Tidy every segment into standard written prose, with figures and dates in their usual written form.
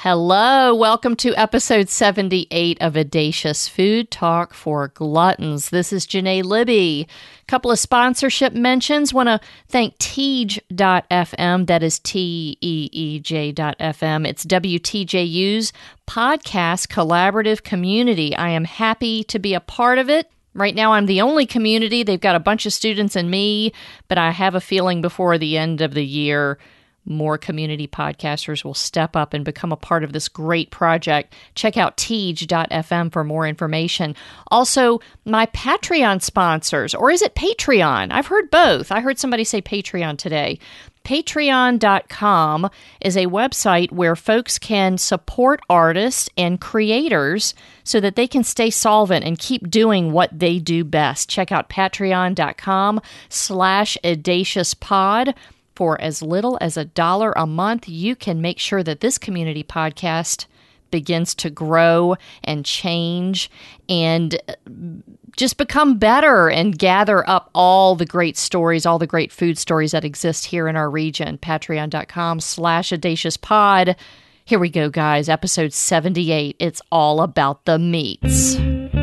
Hello, welcome to episode 78 of Audacious Food Talk for Gluttons. This is Janae Libby. Couple of sponsorship mentions. Want to thank Teej.fm, that is Teej.fm. It's WTJU's podcast collaborative community. I am happy to be a part of it. Right now, I'm the only community. They've got a bunch of students and me, but I have a feeling before the end of the year, more community podcasters will step up and become a part of this great project. Check out Teej.fm for more information. Also, my Patreon sponsors, or is it Patreon? I've heard both. I heard somebody say Patreon today. Patreon.com is a website where folks can support artists and creators so that they can stay solvent and keep doing what they do best. Check out patreon.com/audaciousPod. For as little as $1 a month, you can make sure that this community podcast begins to grow and change and just become better and gather up all the great stories, all the great food stories that exist here in our region. Patreon.com/audaciousPod. Here we go, guys. Episode 78. It's all about the meats.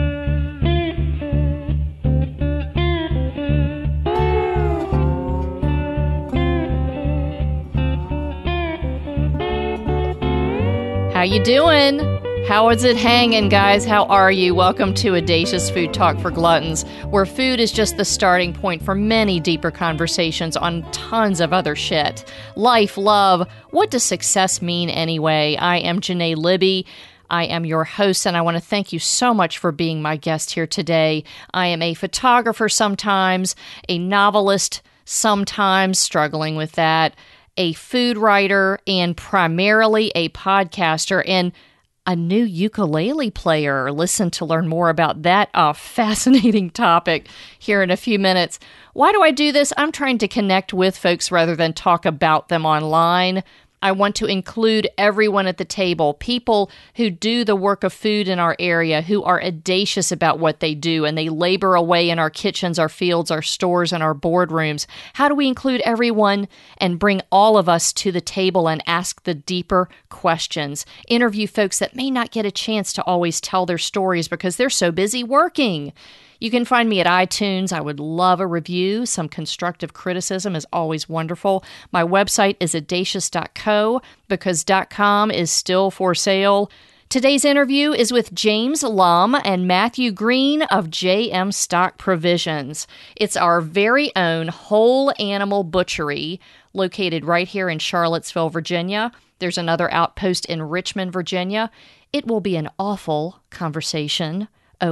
How you doing? How is it hanging, guys? How are you? Welcome to Audacious Food Talk for Gluttons, where food is just the starting point for many deeper conversations on tons of other shit. Life, love, what does success mean anyway? I am Janae Libby. I am your host, and I want to thank you so much for being my guest here today. I am a photographer sometimes, a novelist sometimes, struggling with that, a food writer, and primarily a podcaster, and a new ukulele player. Listen to learn more about that fascinating topic here in a few minutes. Why do I do this? I'm trying to connect with folks rather than talk about them online. I want to include everyone at the table, people who do the work of food in our area, who are audacious about what they do, and they labor away in our kitchens, our fields, our stores, and our boardrooms. How do we include everyone and bring all of us to the table and ask the deeper questions? Interview folks that may not get a chance to always tell their stories because they're so busy working. You can find me at iTunes. I would love a review. Some constructive criticism is always wonderful. My website is audacious.co because .com is still for sale. Today's interview is with James Lum and Matthew Green of JM Stock Provisions. It's our very own whole animal butchery located right here in Charlottesville, Virginia. There's another outpost in Richmond, Virginia. It will be an awful conversation.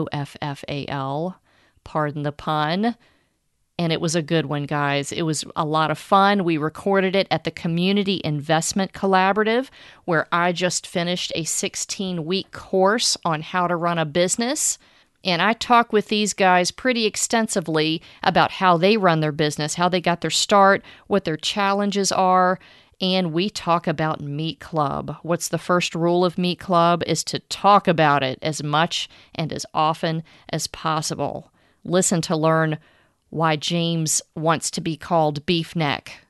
OFFAL, pardon the pun. And it was a good one, guys. It was a lot of fun. We recorded it at the Community Investment Collaborative, where I just finished a 16-week course on how to run a business. And I talk with these guys pretty extensively about how they run their business, how they got their start, what their challenges are. And we talk about Meat Club. What's the first rule of Meat Club is to talk about it as much and as often as possible. Listen to learn why James wants to be called Beef Neck.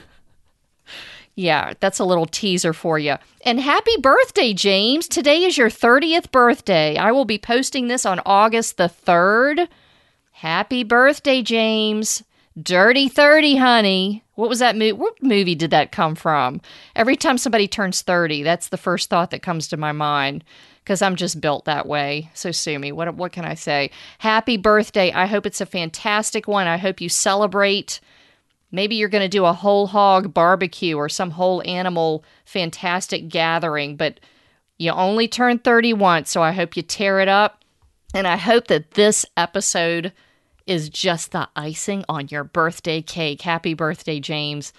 Yeah, that's a little teaser for you. And happy birthday, James. Today is your 30th birthday. I will be posting this on August the 3rd. Happy birthday, James. Dirty 30, honey. What was that movie? What movie did that come from? Every time somebody turns 30, that's the first thought that comes to my mind because I'm just built that way. So sue me. What can I say? Happy birthday. I hope it's a fantastic one. I hope you celebrate. Maybe you're going to do a whole hog barbecue or some whole animal fantastic gathering, but you only turn 30 once, so I hope you tear it up. And I hope that this episode is just the icing on your birthday cake. Happy birthday, James.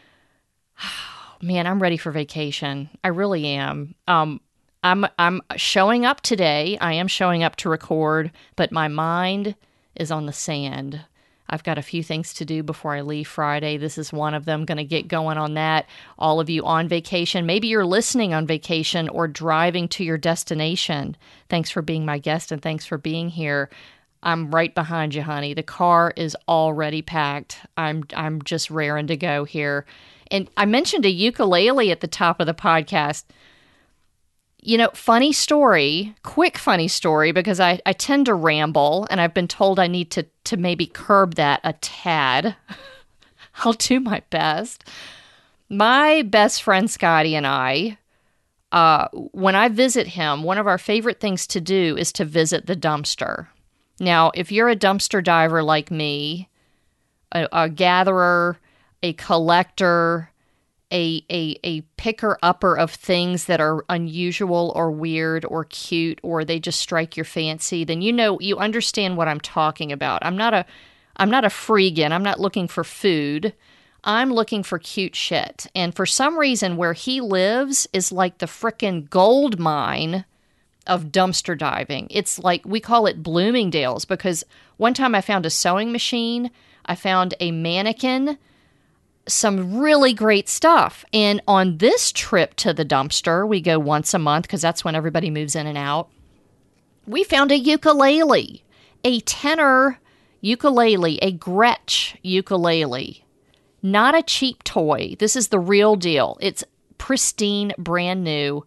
Man, I'm ready for vacation. I really am. I'm showing up today. I am showing up to record, but my mind is on the sand. I've got a few things to do before I leave Friday. This is one of them. Going to get going on that. All of you on vacation. Maybe you're listening on vacation or driving to your destination. Thanks for being my guest and thanks for being here. I'm right behind you, honey. The car is already packed. I'm just raring to go here. And I mentioned a ukulele at the top of the podcast. Funny story, quick funny story, because I tend to ramble, and I've been told I need to maybe curb that a tad. I'll do my best. My best friend Scotty and I, when I visit him, one of our favorite things to do is to visit the dumpster. Now, if you're a dumpster diver like me, a gatherer, a collector, a picker-upper of things that are unusual or weird or cute, or they just strike your fancy, then you understand what I'm talking about. I'm not a freegan. I'm not looking for food. I'm looking for cute shit. And for some reason, where he lives is like the frickin' gold mine of dumpster diving. It's like, we call it Bloomingdale's, because one time I found a sewing machine, I found a mannequin, some really great stuff. And on this trip to the dumpster, we go once a month because that's when everybody moves in and out. We found a ukulele, a tenor ukulele, a Gretsch ukulele. Not a cheap toy. This is the real deal. It's pristine, brand new.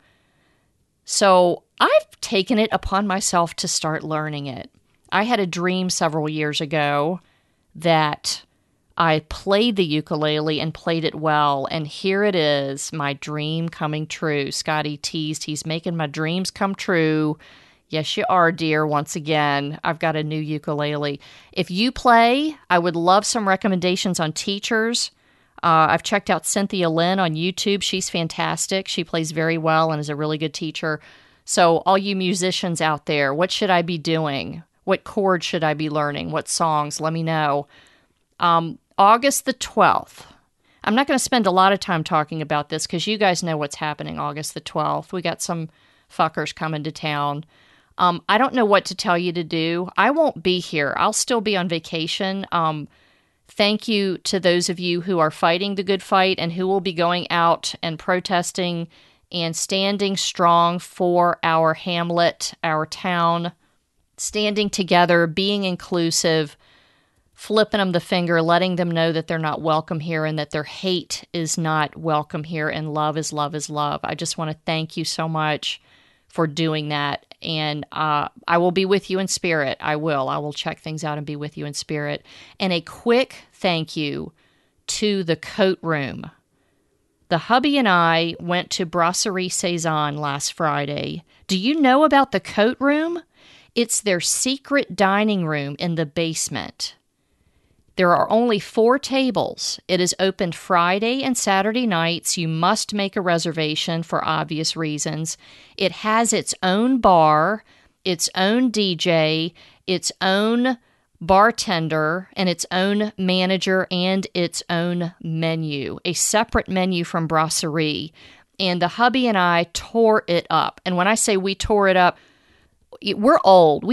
So I've taken it upon myself to start learning it. I had a dream several years ago that I played the ukulele and played it well, and here it is, my dream coming true. Scotty teased, he's making my dreams come true. Yes, you are, dear. Once again, I've got a new ukulele. If you play, I would love some recommendations on teachers. I've checked out Cynthia Lynn on YouTube. She's fantastic. She plays very well and is a really good teacher. So all you musicians out there, what should I be doing? What chords should I be learning? What songs? Let me know. August the 12th. I'm not going to spend a lot of time talking about this because you guys know what's happening August the 12th. We got some fuckers coming to town. I don't know what to tell you to do. I won't be here. I'll still be on vacation. Thank you to those of you who are fighting the good fight and who will be going out and protesting and standing strong for our hamlet, our town, standing together, being inclusive, flipping them the finger, letting them know that they're not welcome here and that their hate is not welcome here and love is love is love. I just want to thank you so much for doing that. And I will be with you in spirit. I will check things out and be with you in spirit. And a quick thank you to the Coat Room. The hubby and I went to Brasserie Cezanne last Friday. Do you know about the Coat Room? It's their secret dining room in the basement. There are only 4 tables. It is open Friday and Saturday nights. You must make a reservation for obvious reasons. It has its own bar, its own DJ, its own bartender, and its own manager, and its own menu. A separate menu from Brasserie. And the hubby and I tore it up. And when I say we tore it up, we're old.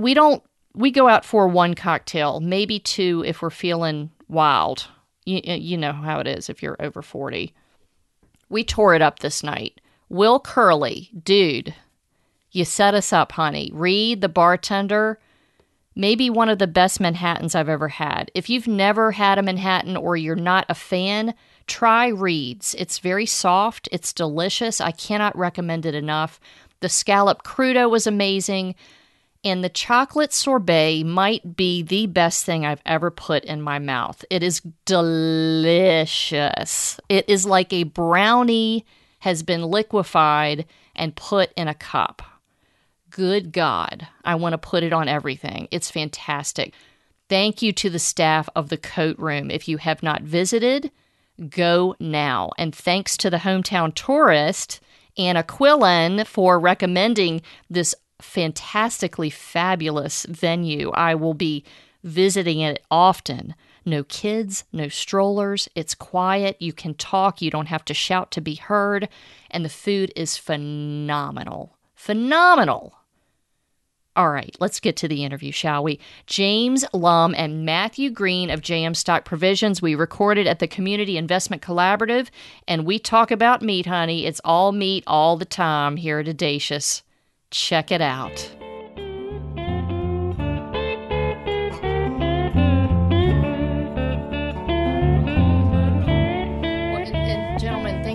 We go out for 1 cocktail, maybe 2 if we're feeling wild. You know how it is if you're over 40. We tore it up this night. Will Curley, dude, you set us up, honey. Reed, the bartender, maybe one of the best Manhattans I've ever had. If you've never had a Manhattan or you're not a fan, try Reed's. It's very soft. It's delicious. I cannot recommend it enough. The scallop crudo was amazing. And the chocolate sorbet might be the best thing I've ever put in my mouth. It is delicious. It is like a brownie has been liquefied and put in a cup. Good God, I want to put it on everything. It's fantastic. Thank you to the staff of the Coat Room. If you have not visited, go now. And thanks to the Hometown Tourist, Anna Quillen, for recommending this fantastically fabulous venue. I will be visiting it often. No kids, no strollers. It's quiet. You can talk. You don't have to shout to be heard. And the food is phenomenal. Phenomenal. All right, let's get to the interview, shall we? James Lum and Matthew Green of JM Stock Provisions. We recorded at the Community Investment Collaborative, and we talk about meat, honey. It's all meat all the time here at Audacious. Check it out. And gentlemen, thank you so much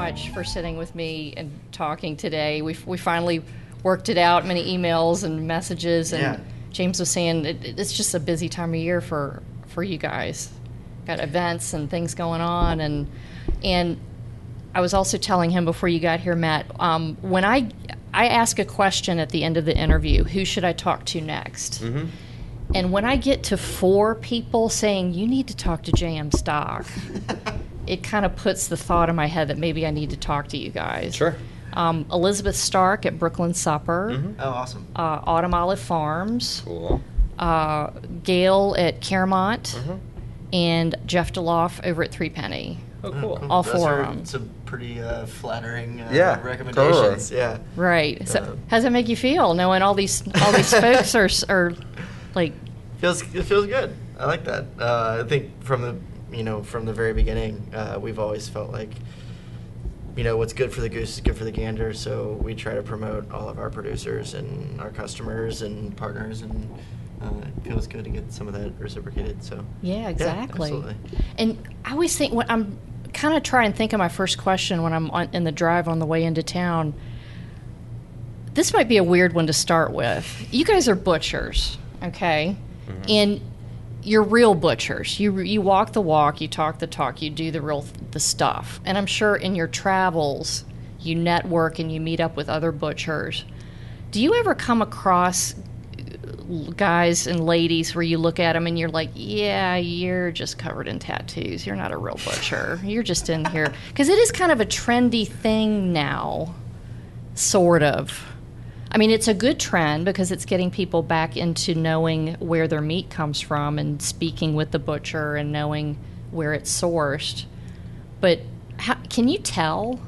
much for sitting with me and talking today. We finally worked it out, many emails and messages, and James was saying it's just a busy time of year for you guys. Got events and things going on, and I was also telling him before you got here, Matt, when I ask a question at the end of the interview, who should I talk to next? Mm-hmm. And when I get to 4 people saying, you need to talk to J.M. Stock, it kind of puts the thought in my head that maybe I need to talk to you guys. Sure. Elizabeth Stark at Brooklyn Supper. Mm-hmm. Oh, awesome. Autumn Olive Farms. Cool. Gail at Claremont. Mm-hmm. And Jeff DeLoff over at Three Penny. Oh, cool. All 4 of them. Some pretty flattering Totally. recommendations. Yeah. Right. So, how does that make you feel, knowing all these folks are like? It feels good. I like that. I think from the very beginning, we've always felt like, what's good for the goose is good for the gander. So we try to promote all of our producers and our customers and partners, and it feels good to get some of that reciprocated. So yeah, exactly. Yeah, absolutely. And I always think, when I'm kind of try and think of my first question when I'm in the drive on the way into town. This might be a weird one to start with. You guys are butchers, okay? Mm-hmm. And you're real butchers. You walk the walk, you talk the talk, you do the stuff. And I'm sure in your travels, you network and you meet up with other butchers. Do you ever come across guys and ladies where you look at them and you're like, yeah, you're just covered in tattoos. You're not a real butcher. You're just in here. Because it is kind of a trendy thing now, sort of. I mean, it's a good trend because it's getting people back into knowing where their meat comes from and speaking with the butcher and knowing where it's sourced. But can you tell?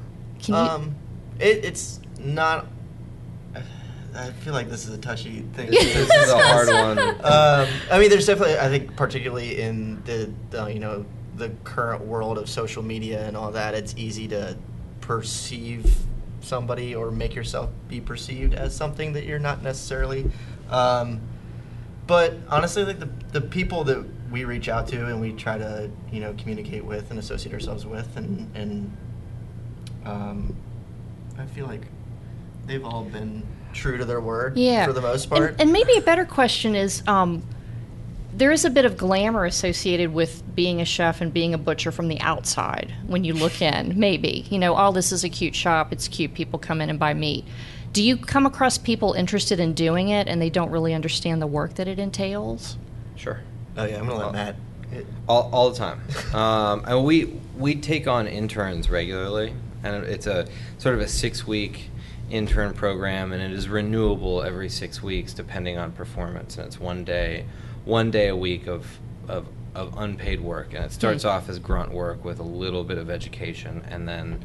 It's not. I feel like this is a touchy thing. This is a hard one. I mean, there's definitely, I think, particularly in the current world of social media and all that, it's easy to perceive somebody or make yourself be perceived as something that you're not necessarily. But honestly, like the people that we reach out to and we try to communicate with and associate ourselves with, and I feel like they've all been true to their word for the most part. And maybe a better question is, there is a bit of glamour associated with being a chef and being a butcher from the outside when you look in, maybe. This is a cute shop, it's cute, people come in and buy meat. Do you come across people interested in doing it and they don't really understand the work that it entails? Sure. Oh yeah, I'm going to let Matt. All the time. And we take on interns regularly, and it's a sort of a 6-week intern program, and it is renewable every 6 weeks depending on performance, and it's one day a week of unpaid work, and it starts off as grunt work with a little bit of education, and then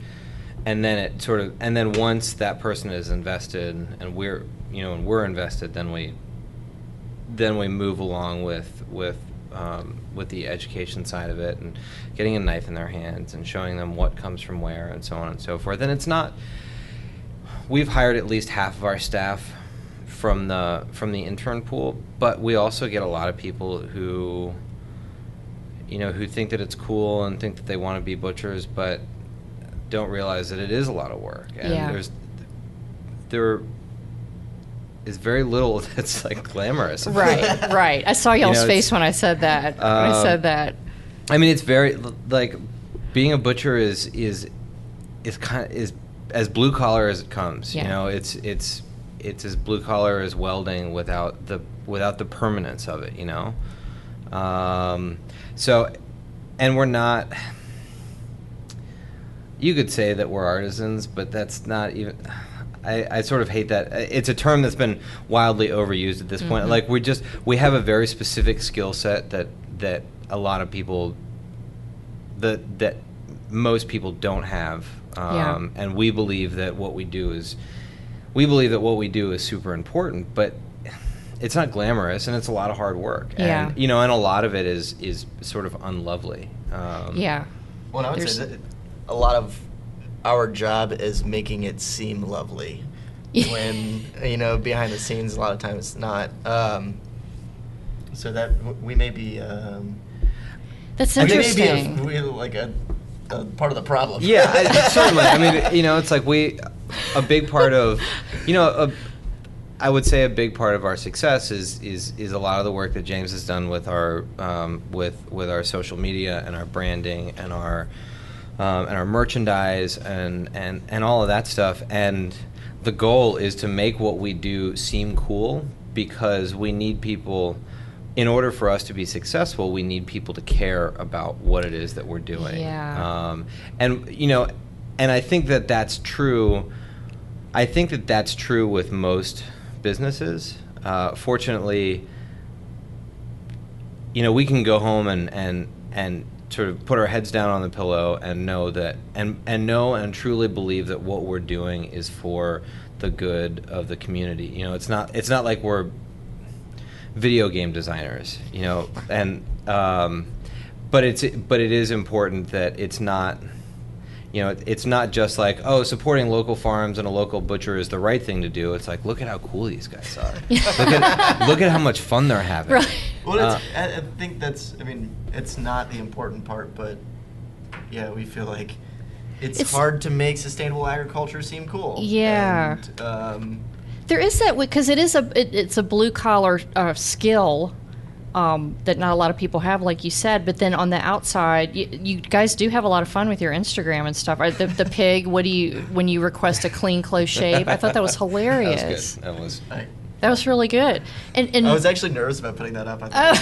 once that person is invested and we're invested, then we move along with the education side of it, and getting a knife in their hands and showing them what comes from where and so on and so forth. And it's not. We've hired at least half of our staff from the intern pool, but we also get a lot of people who think that it's cool and think that they want to be butchers, but don't realize that it is a lot of work. And there is very little that's like glamorous. Right. I saw y'all's face when I said that. I mean, it's very like being a butcher is kind of as blue collar as it comes. Yeah. It's as blue collar as welding without the permanence of it. So, and we're not. You could say that we're artisans, but that's not even. I sort of hate that. It's a term that's been wildly overused at this point. Like we have a very specific skill set that a lot of people that most people don't have. And we believe that what we do is super important, but it's not glamorous, and it's a lot of hard work. And and a lot of it is sort of unlovely. Well, I would say that a lot of our job is making it seem lovely when behind the scenes a lot of times it's not. So that we may be. That's interesting. Maybe part of the problem. Yeah, certainly. I mean, it's like a big part of, I would say a big part of our success is a lot of the work that James has done with our with our social media and our branding and our merchandise and all of that stuff. And the goal is to make what we do seem cool, because we need people. In order for us to be successful, we need people to care about what it is that we're doing. Yeah. And I think that that's true. I think that that's true with most businesses. Fortunately, we can go home and sort of put our heads down on the pillow and know that and know and truly believe that what we're doing is for the good of the community. It's not like we're video game designers, but it is important that it's not, it's not just like, supporting local farms and a local butcher is the right thing to do. It's like, look at how cool these guys are. look at how much fun they're having. Right. Well, I think it's not the important part, but yeah, we feel like it's hard to make sustainable agriculture seem cool. Yeah. And, there is that, because it's a blue collar skill that not a lot of people have, like you said. But then on the outside, you guys do have a lot of fun with your Instagram and stuff. The pig. When you request a clean, close shave? I thought that was hilarious. That was good. That was really good. And I was actually nervous about putting that up.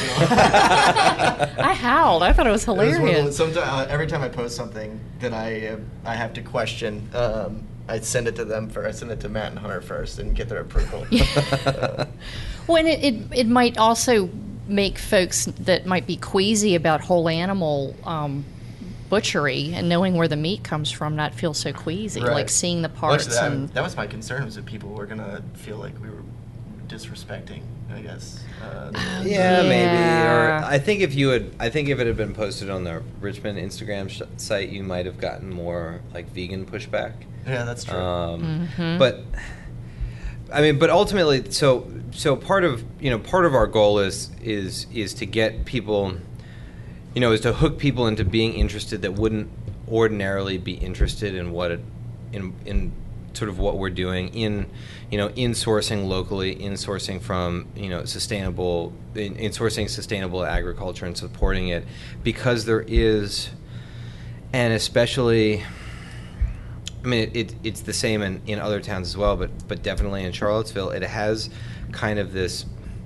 I howled. I thought it was hilarious. Every time I post something that I have to question, I send it to them first. I send it to Matt and Hunter first and get their approval. Well, and it might also make folks that might be queasy about whole animal butchery and knowing where the meat comes from not feel so queasy, right. Like seeing the parts. Well, actually, that was my concern, was that people were going to feel like we were disrespecting, I guess. Yeah, maybe. Or I think if it had been posted on the Richmond Instagram site, you might have gotten more like vegan pushback. Yeah, that's true. But ultimately, so part of our goal is to get people, is to hook people into being interested that wouldn't ordinarily be interested in in sort of what we're doing in sourcing locally, in sourcing from sustainable, in sourcing sustainable agriculture and supporting it, because there is, and especially, I mean, it's the same in other towns as well, but definitely in Charlottesville, it has kind of this,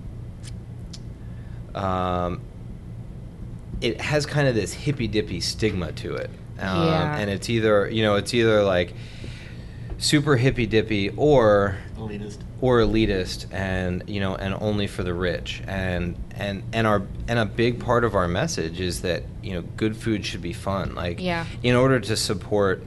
it has kind of this hippy dippy stigma to it, and it's either like super hippy dippy or elitist, and and only for the rich, and a big part of our message is that good food should be fun. Like, in order to support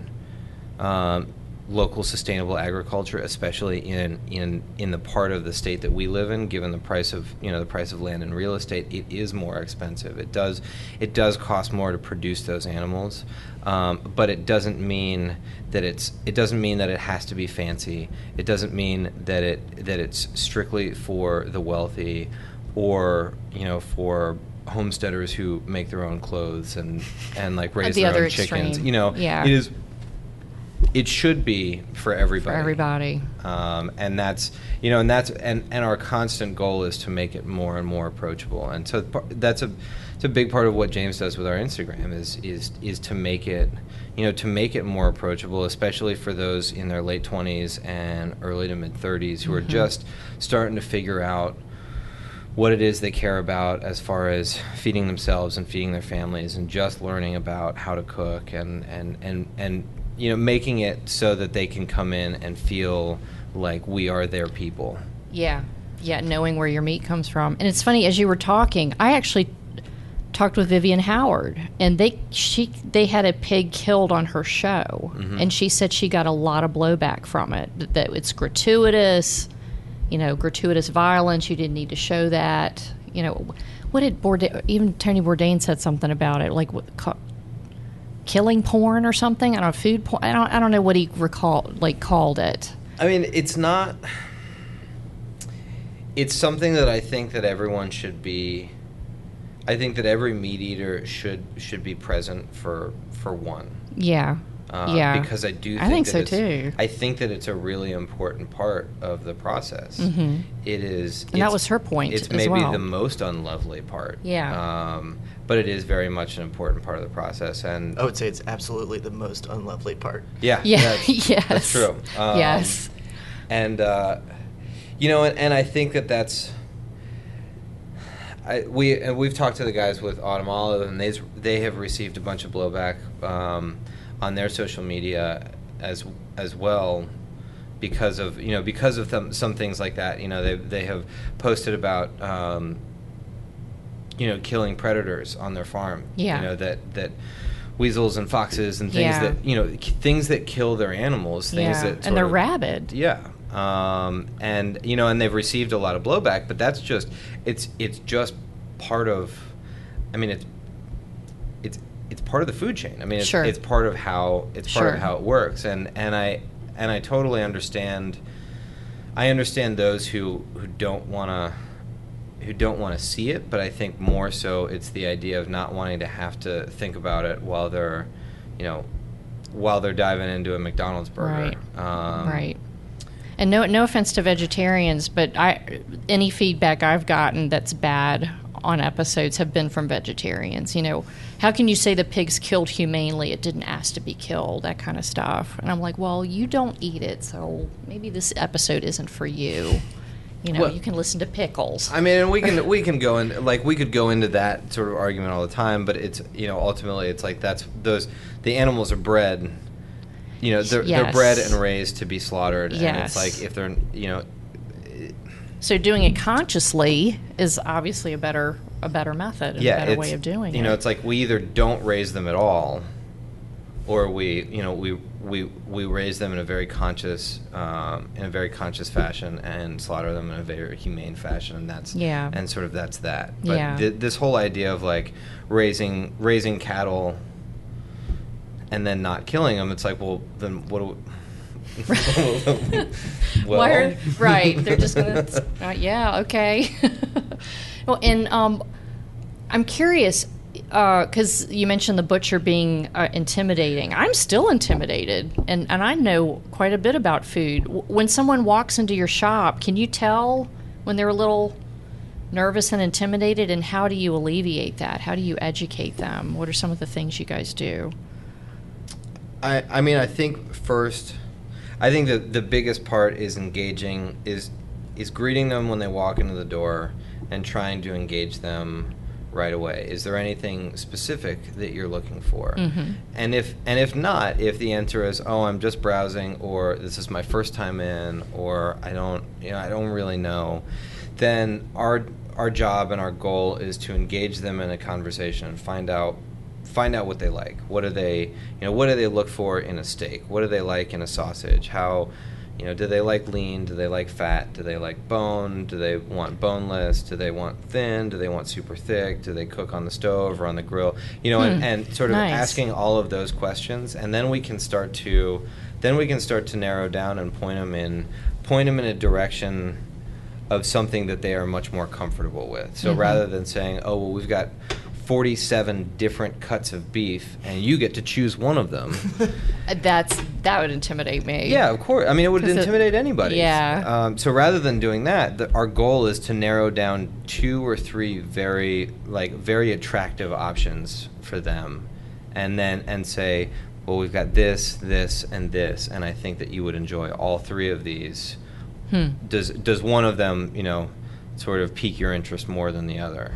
local sustainable agriculture, especially in the part of the state that we live in, given the price of land and real estate, it is more expensive. It does cost more to produce those animals, but it doesn't mean that it has to be fancy. It doesn't mean that it's strictly for the wealthy, or for homesteaders who make their own clothes and like raise their own chickens. It should be for everybody. And that's our constant goal is to make it more and more approachable. And so it's a big part of what James does with our Instagram is to make it more approachable, especially for those in their late 20s and early to mid 30s who are just starting to figure out what it is they care about as far as feeding themselves and feeding their families, and just learning about how to cook and making it so that they can come in and feel like we are their people. Yeah, knowing where your meat comes from. And it's funny, as you were talking, I actually talked with Vivian Howard, and they had a pig killed on her show, and she said she got a lot of blowback from it, that it's gratuitous, gratuitous violence, you didn't need to show that. What did Bourdain, even Tony Bourdain said something about it, like killing porn or something. I don't know, food porn. I don't know what he called it. I mean, it's not. It's something that I think that everyone should be. I think that every meat eater should be present for one. Yeah. Because I do think I think that so it's, too. I think that it's a really important part of the process. It is. And that was her point It's as maybe well. the most unlovely part. Yeah. But it is very much an important part of the process. And I would say it's absolutely the most unlovely part. yeah. Yes. That's true. Yes. And, and I think that's... We've talked to the guys with Autumn Olive, and they have received a bunch of blowback on their social media as well because of some things like that. They have posted about killing predators on their farm. Yeah. That weasels and foxes and things that things that kill their animals. Things that and they're rabid. Yeah. And they've received a lot of blowback, but that's just it's just part of. I mean, it's part of the food chain. I mean, it's part of how part of how it works, and I totally understand. I understand those who don't want to see it, but I think more so it's the idea of not wanting to have to think about it while they're diving into a McDonald's burger. Right. And no offense to vegetarians, but any feedback I've gotten that's bad on episodes have been from vegetarians. How can you say the pig's killed humanely? It didn't ask to be killed, that kind of stuff. And I'm like, well, you don't eat it, so maybe this episode isn't for you. You can listen to Pickles. I mean, and we can go in, like, we could go into that sort of argument all the time, but it's ultimately it's like the animals are bred. They're bred and raised to be slaughtered, and it's like if they're So doing it consciously is obviously a better method, and a better way of doing it. It's like we either don't raise them at all, or we raise them in a very conscious fashion and slaughter them in a very humane fashion, and that's that. But this whole idea of like raising cattle and then not killing them, it's like, well, then what do we... Right. They're just going to... okay. Well, and I'm curious, because you mentioned the butcher being intimidating. I'm still intimidated, and I know quite a bit about food. When someone walks into your shop, can you tell when they're a little nervous and intimidated, and how do you alleviate that? How do you educate them? What are some of the things you guys do? I mean, I think first, that the biggest part is engaging, is greeting them when they walk into the door and trying to engage them right away. Is there anything specific that you're looking for? Mm-hmm. And if not, if the answer is, oh, I'm just browsing, or this is my first time in, or I don't really know, then our job and our goal is to engage them in a conversation and find out what they like. What do they look for in a steak? What do they like in a sausage? How, do they like lean? Do they like fat? Do they like bone? Do they want boneless? Do they want thin? Do they want super thick? Do they cook on the stove or on the grill? And sort of asking all of those questions, and then we can start to narrow down and point them in a direction of something that they are much more comfortable with. So rather than saying, oh, well, we've got 47 different cuts of beef, and you get to choose one of them. That would intimidate me. Yeah, of course. I mean, it would intimidate anybody. Yeah. So rather than doing that, our goal is to narrow down 2 or 3 very attractive options for them, and say, well, we've got this, and this, and I think that you would enjoy all 3 of these. Does one of them, sort of pique your interest more than the other?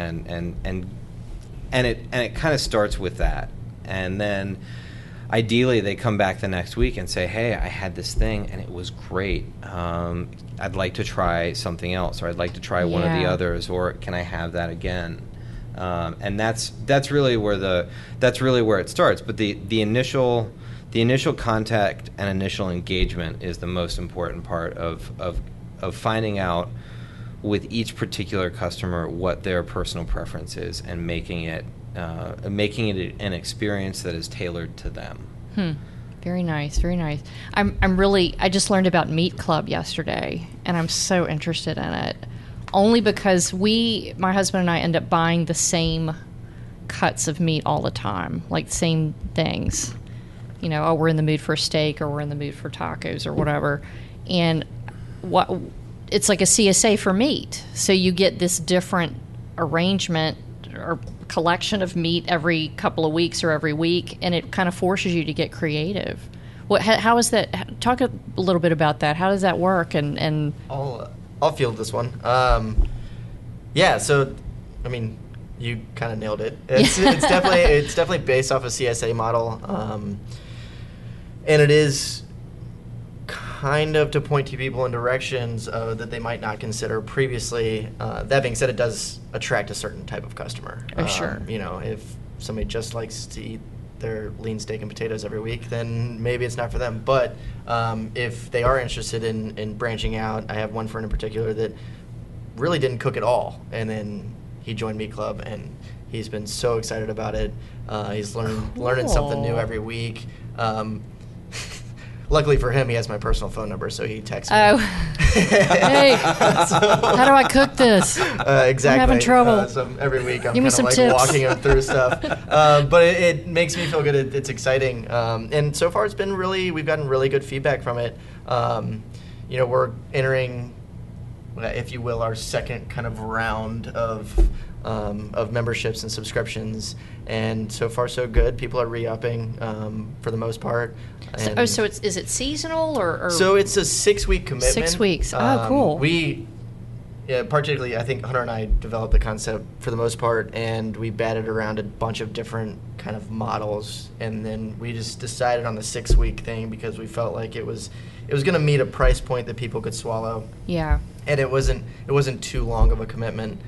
And it kind of starts with that, and then ideally they come back the next week and say, hey, I had this thing and it was great. I'd like to try something else, or I'd like to try one of the others, or can I have that again? And that's really where it starts. But the initial contact and initial engagement is the most important part of finding out with each particular customer what their personal preference is, and making it an experience that is tailored to them. Very nice, very nice. I just learned about Meat Club yesterday, and I'm so interested in it. Only because my husband and I end up buying the same cuts of meat all the time, like same things. you know, oh, we're in the mood for a steak or we're in the mood for tacos or whatever. And it's like a CSA for meat. So you get this different arrangement or collection of meat every couple of weeks or every week, and it kind of forces you to get creative. How is that? Talk a little bit about that. How does that work? And I'll field this one. Yeah, so I mean, you kind of nailed it. It's definitely based off a CSA model, and it is kind of to point to people in directions that they might not consider previously. That being said, it does attract a certain type of customer. Oh, sure. You know, if somebody just likes to eat their lean steak and potatoes every week, then maybe it's not for them. But if they are interested in branching out, I have one friend in particular that really didn't cook at all, and then he joined Meat Club, and he's been so excited about it. He's learning something new every week. Luckily for him, he has my personal phone number, so he texts me. Oh, hey, how do I cook this? Exactly. I'm having trouble. So every week I'm Give me kind of some like tips. walking him through stuff. But it makes me feel good. It's exciting. And so far we've gotten really good feedback from it. You know, we're entering, if you will, our second kind of round of memberships and subscriptions, and so far so good. People are re-upping for the most part. So is it seasonal or? So it's a 6-week commitment. 6 weeks. Oh, cool. Particularly, I think Hunter and I developed the concept for the most part, and we batted around a bunch of different kind of models, and then we just decided on the 6-week thing because we felt like it was going to meet a price point that people could swallow. Yeah. And it wasn't too long of a commitment.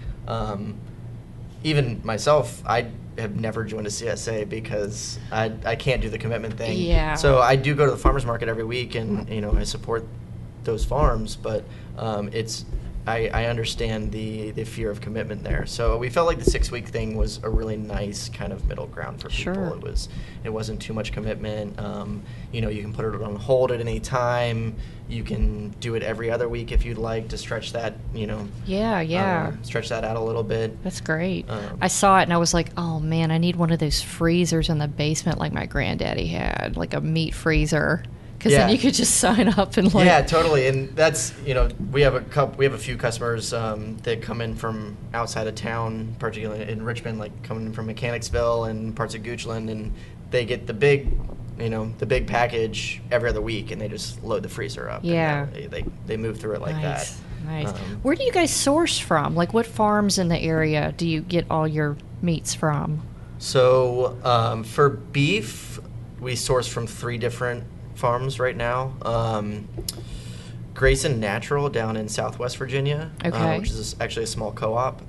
Even myself, I have never joined a CSA because I can't do the commitment thing. Yeah. So I do go to the farmers market every week, and you know, I support those farms, but I understand the fear of commitment there. So we felt like the 6-week thing was a really nice kind of middle ground for people. Sure. It wasn't too much commitment. You know, you can put it on hold at any time. You can do it every other week if you'd like to stretch that, you know. Yeah. Stretch that out a little bit. That's great. I saw it and I was like, oh man, I need one of those freezers in the basement like my granddaddy had, like a meat freezer. Because then you could just sign up and like. Yeah, totally. And that's, you know, we have a few customers that come in from outside of town, particularly in Richmond, like coming in from Mechanicsville and parts of Goochland, and they get the big package every other week, and they just load the freezer up. Yeah. And they move through it like that. Nice. Where do you guys source from? Like, what farms in the area do you get all your meats from? So for beef, we source from 3 different farms right now. Grayson Natural down in Southwest Virginia, which is actually a small co-op.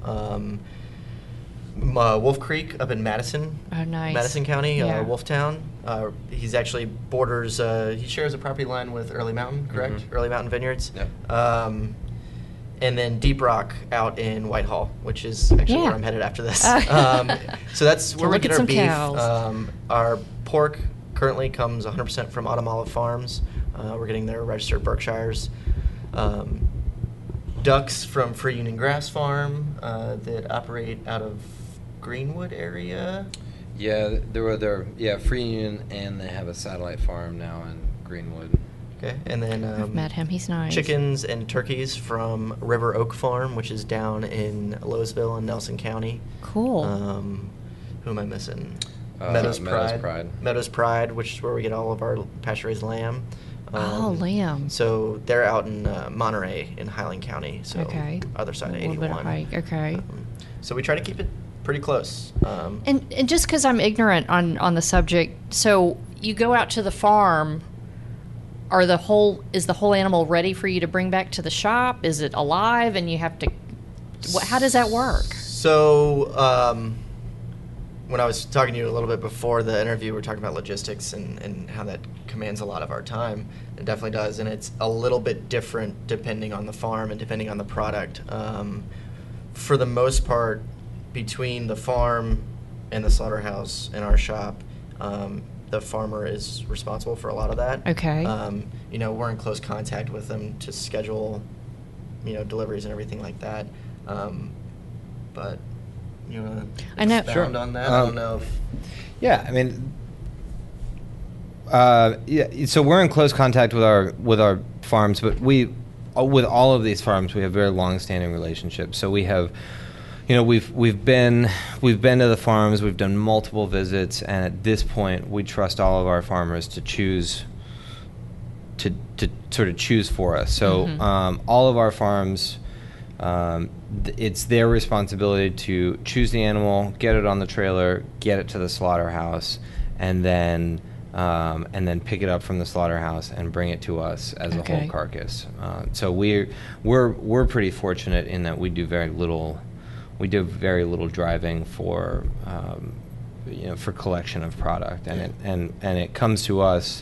Wolf Creek up in Madison. Oh, nice. Madison County, Wolftown. He's actually borders. He shares a property line with Early Mountain, correct? Mm-hmm. Early Mountain Vineyards. Yep. And then Deep Rock out in Whitehall, which is actually where I'm headed after this. So that's where we get our beef. Our pork currently comes 100% from Autumn Olive Farms. We're getting their registered Berkshires. Ducks from Free Union Grass Farm that operate out of Greenwood area. Yeah, they're Free Union, and they have a satellite farm now in Greenwood. Okay, and then I've met him. He's nice. Chickens and turkeys from River Oak Farm, which is down in Lowesville in Nelson County. Cool. Who am I missing? Meadows Pride. Meadows Pride, which is where we get all of our pasture-raised lamb. Lamb. So they're out in Monterey in Highland County, so other side of 81. A little bit of hike. Okay. So we try to keep it pretty close. And just because I'm ignorant on the subject, so you go out to the farm. Is the whole animal ready for you to bring back to the shop? Is it alive and you have to? How does that work? So when I was talking to you a little bit before the interview, we were talking about logistics and how that commands a lot of our time. It definitely does, and it's a little bit different depending on the farm and depending on the product. For the most part, between the farm and the slaughterhouse and our shop, the farmer is responsible for a lot of that. Okay. We're in close contact with them to schedule, deliveries and everything like that. But you want to expound on that? I don't know. Yeah, I mean, Yeah, so we're in close contact with our farms, but with all of these farms, we have very long-standing relationships. So we have, we've been to the farms, we've done multiple visits, and at this point, we trust all of our farmers to choose to sort of choose for us. So all of our farms, it's their responsibility to choose the animal, get it on the trailer, get it to the slaughterhouse, and then pick it up from the slaughterhouse and bring it to us as a whole carcass. So we're pretty fortunate in that we do very little driving for for collection of product, and it comes to us.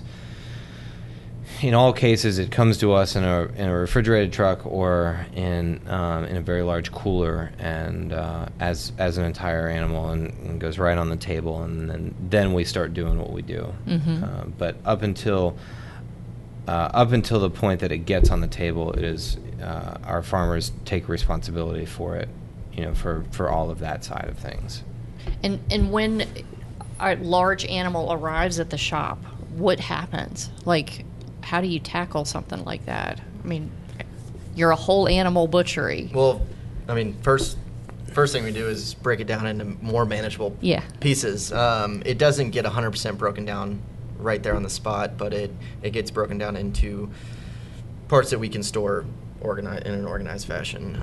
In all cases, it comes to us in a refrigerated truck or in a very large cooler, and as an entire animal, and goes right on the table, and then we start doing what we do. But up until the point that it gets on the table, it is our farmers take responsibility for it, for all of that side of things. And when a large animal arrives at the shop, what happens? Like, how do you tackle something like that? I mean, you're a whole animal butchery. Well, I mean, first thing we do is break it down into more manageable pieces. It doesn't get 100% broken down right there on the spot, but it gets broken down into parts that we can store in an organized fashion.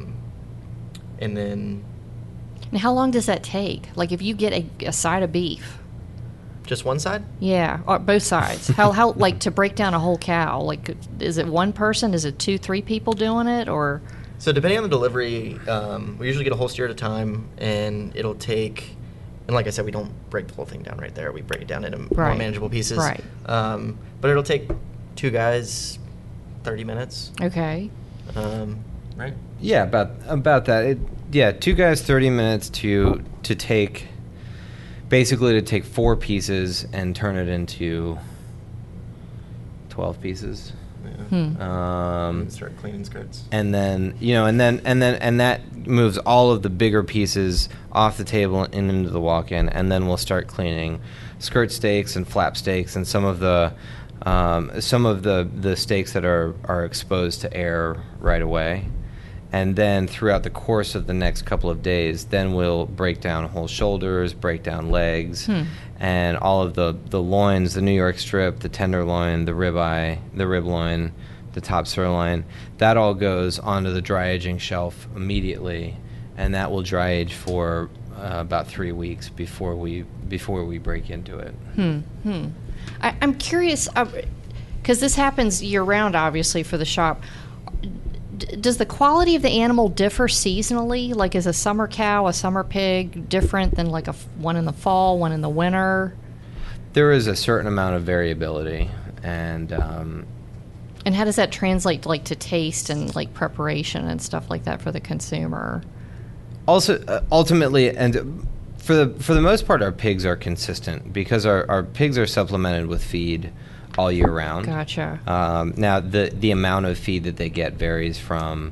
And then... And how long does that take? Like, if you get a side of beef... Just one side? Yeah, or both sides. How like to break down a whole cow? Like, is it one person? Is it 2-3 people doing it, or? So depending on the delivery, we usually get a whole steer at a time, and it'll take. And like I said, we don't break the whole thing down right there. We break it down into more manageable pieces. Right. But it'll take 2 guys 30 minutes. Okay. Right. Yeah, about that. 2 guys 30 minutes to take. Basically, to take 4 pieces and turn it into 12 pieces. And start cleaning skirts. And then and that moves all of the bigger pieces off the table and into the walk-in, and then we'll start cleaning skirt steaks and flap steaks and some of the steaks that are exposed to air right away. And then throughout the course of the next couple of days, then we'll break down whole shoulders, break down legs, and all of the loins, the New York strip, the tenderloin, the ribeye, the rib loin, the top sirloin. That all goes onto the dry aging shelf immediately, and that will dry age for about 3 weeks before we break into it. I'm curious, because this happens year-round, obviously, for the shop. Does the quality of the animal differ seasonally? Like, is a summer cow, a summer pig different than like one in the fall, one in the winter? There is a certain amount of variability, and how does that translate like to taste and like preparation and stuff like that for the consumer? Also, ultimately, and for the most part, our pigs are consistent because our pigs are supplemented with feed all year round. Gotcha. Now the amount of feed that they get varies from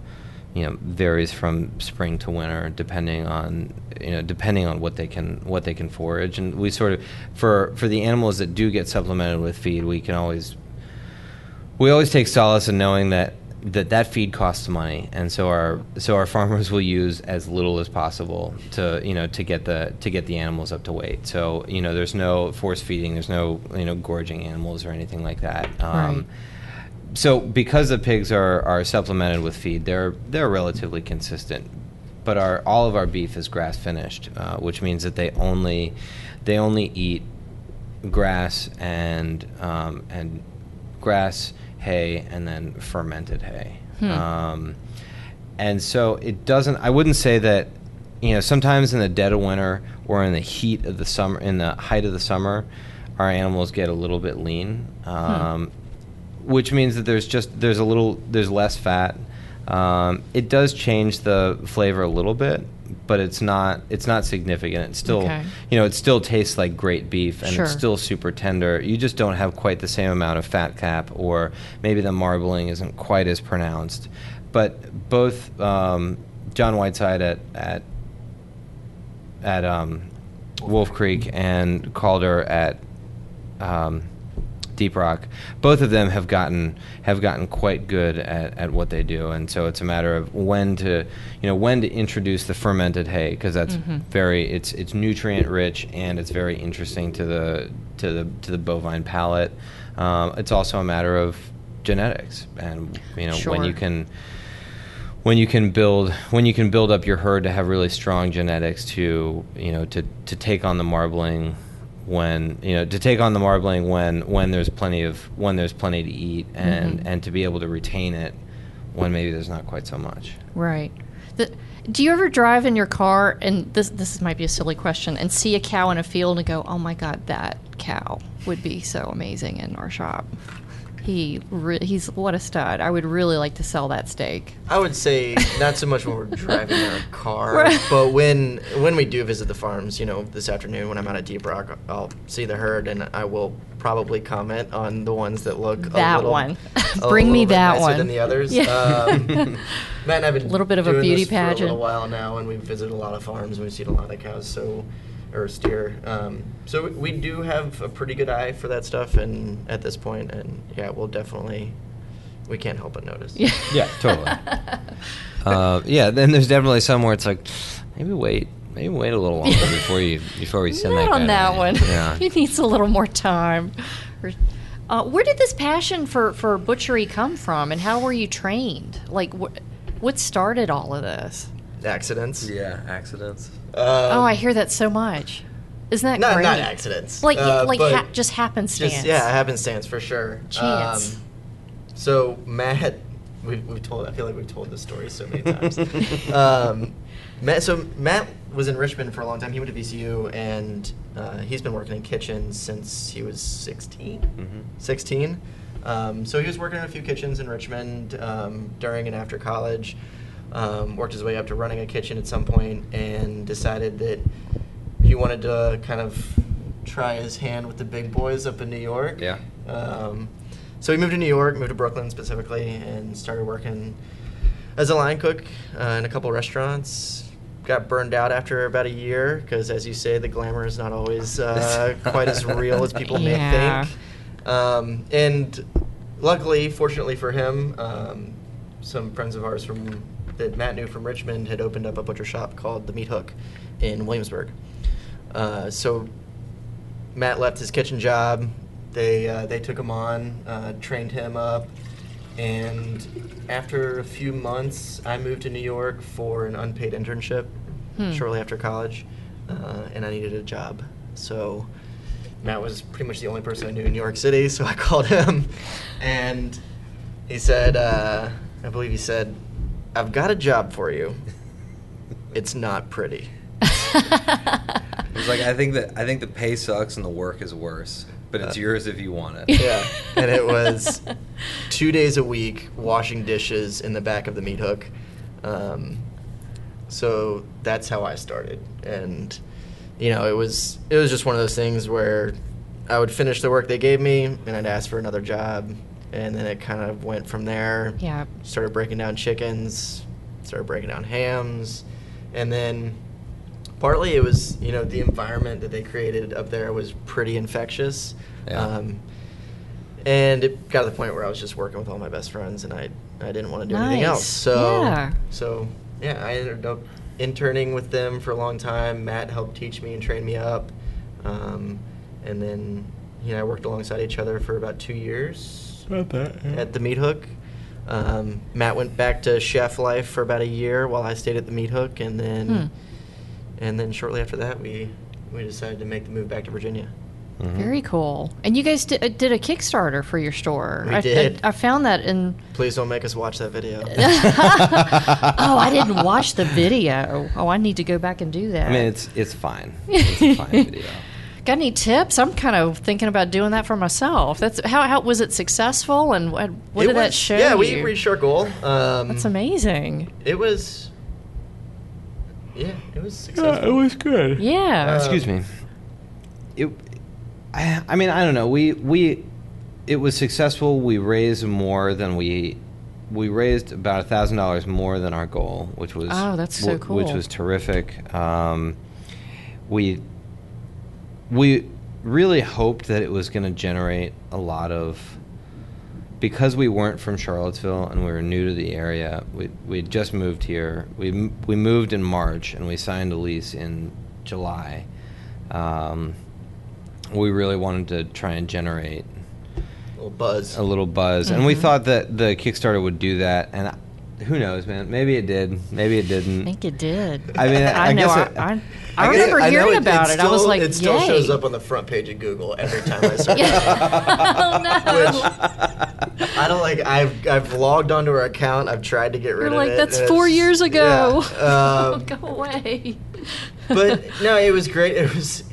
spring to winter, depending on what they can forage. And we sort of for the animals that do get supplemented with feed, we always take solace in knowing that feed costs money, and so our farmers will use as little as possible to get the animals up to weight. So there's no force feeding, there's no gorging animals or anything like that. Right. So because the pigs are supplemented with feed, they're relatively consistent. But all of our beef is grass finished, which means that they only eat grass and grass, hay, and then fermented hay. And so it doesn't, I wouldn't say that, sometimes in the dead of winter or in the heat of the summer, in the height of the summer, our animals get a little bit lean, which means that there's less fat. It does change the flavor a little bit, but it's not significant. It's still, it still tastes like great beef, and it's still super tender. You just don't have quite the same amount of fat cap, or maybe the marbling isn't quite as pronounced. But both John Whiteside at Wolf Creek and Calder at Deep Rock, both of them have gotten quite good at what they do, and so it's a matter of when to introduce the fermented hay, because that's it's nutrient rich and it's very interesting to the bovine palate. It's also a matter of genetics, and when you can build up your herd to have really strong genetics to take on the marbling when there's plenty to eat, and to be able to retain it when maybe there's not quite so much. Right. Do you ever drive in your car, and this might be a silly question, and see a cow in a field and go, oh my God, that cow would be so amazing in our shop? He's what a stud. I would really like to sell that steak. I would say not so much when we're driving in our car, but when we do visit the farms, this afternoon when I'm out at Deep Rock, I'll see the herd and I will probably comment on the ones that look Bring me that one than the others. Yeah. Matt and I've been a little bit of a beauty pageant for a little while now, and we've visited a lot of farms and we've seen a lot of cows, or steer. So we do have a pretty good eye for that stuff, and at this point, and yeah, we can't help but notice. Yeah, totally. Then there's definitely some where it's like, maybe wait a little longer before we send that guy on that one. Yeah. He needs a little more time. Where did this passion for butchery come from, and how were you trained? Like, what started all of this? Accidents. Yeah, accidents. I hear that so much. Isn't that great? Not accidents. Just happenstance. Happenstance for sure. Chance. So Matt, I feel like we've told this story so many times. Matt was in Richmond for a long time. He went to VCU, and he's been working in kitchens since he was 16. Mm-hmm. 16. So he was working in a few kitchens in Richmond during and after college. Worked his way up to running a kitchen at some point, and decided that he wanted to kind of try his hand with the big boys up in New York. Yeah. So he moved to New York, moved to Brooklyn specifically, and started working as a line cook in a couple restaurants. Got burned out after about a year because, as you say, the glamour is not always quite as real as people may think. And luckily, fortunately for him, some friends of ours that Matt knew from Richmond had opened up a butcher shop called The Meat Hook in Williamsburg. So Matt left his kitchen job. They took him on, trained him up, and after a few months, I moved to New York for an unpaid internship shortly after college, and I needed a job. So Matt was pretty much the only person I knew in New York City, so I called him, and he said, I believe he said, "I've got a job for you. It's not pretty." It was like, I think the pay sucks and the work is worse, but it's yours if you want it. Yeah, and it was 2 days a week washing dishes in the back of the Meat Hook. So that's how I started, and it was just one of those things where I would finish the work they gave me, and I'd ask for another job, and then it kind of went from there. Yeah. Started breaking down chickens, started breaking down hams, and then partly it was, the environment that they created up there was pretty infectious. Yeah. And it got to the point where I was just working with all my best friends, and I didn't want to do anything else. So I ended up interning with them for a long time. Matt helped teach me and train me up. And then I worked alongside each other for about 2 years at the Meat Hook. Matt went back to chef life for about a year while I stayed at the Meat Hook, and then shortly after that, we decided to make the move back to Virginia. Mm-hmm. Very cool. And you guys did a Kickstarter for your store. We did. I found that in... Please don't make us watch that video. Oh, I didn't watch the video. Oh, I need to go back and do that. I mean, it's fine. It's a fine video. Got any tips? I'm kind of thinking about doing that for myself. That's how was it successful, and what did that show Yeah, you? we reached our goal. That's amazing. It was successful. Yeah, it was good. Yeah. Excuse me. I mean, I don't know. It was successful. We raised more than we raised about $1,000 more than our goal, which was that's so cool. Which was terrific. really hoped that it was going to generate a lot of, because we weren't from Charlottesville and we were new to the area. We just moved here. We moved in March and we signed a lease in July. We really wanted to try and generate A little buzz. And we thought that the Kickstarter would do that, and who knows, man? Maybe it did. Maybe it didn't. I think it did. I mean, I know. guess I remember hearing about it. I was like, it still yay. shows up on the front page of Google every time I search. Oh no! Which I don't like. I've logged onto our account. I've tried to get rid You're of like, it. that's and 4 it's- years ago. Yeah, Go away. but no, it was great. It was,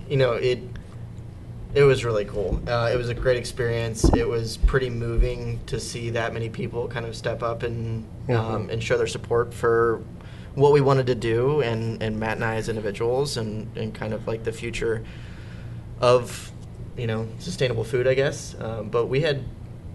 it was really cool. It was a great experience. It was pretty moving to see that many people kind of step up and show their support for what we wanted to do, and Matt and I as individuals, and kind of like the future of sustainable food, I guess. But we had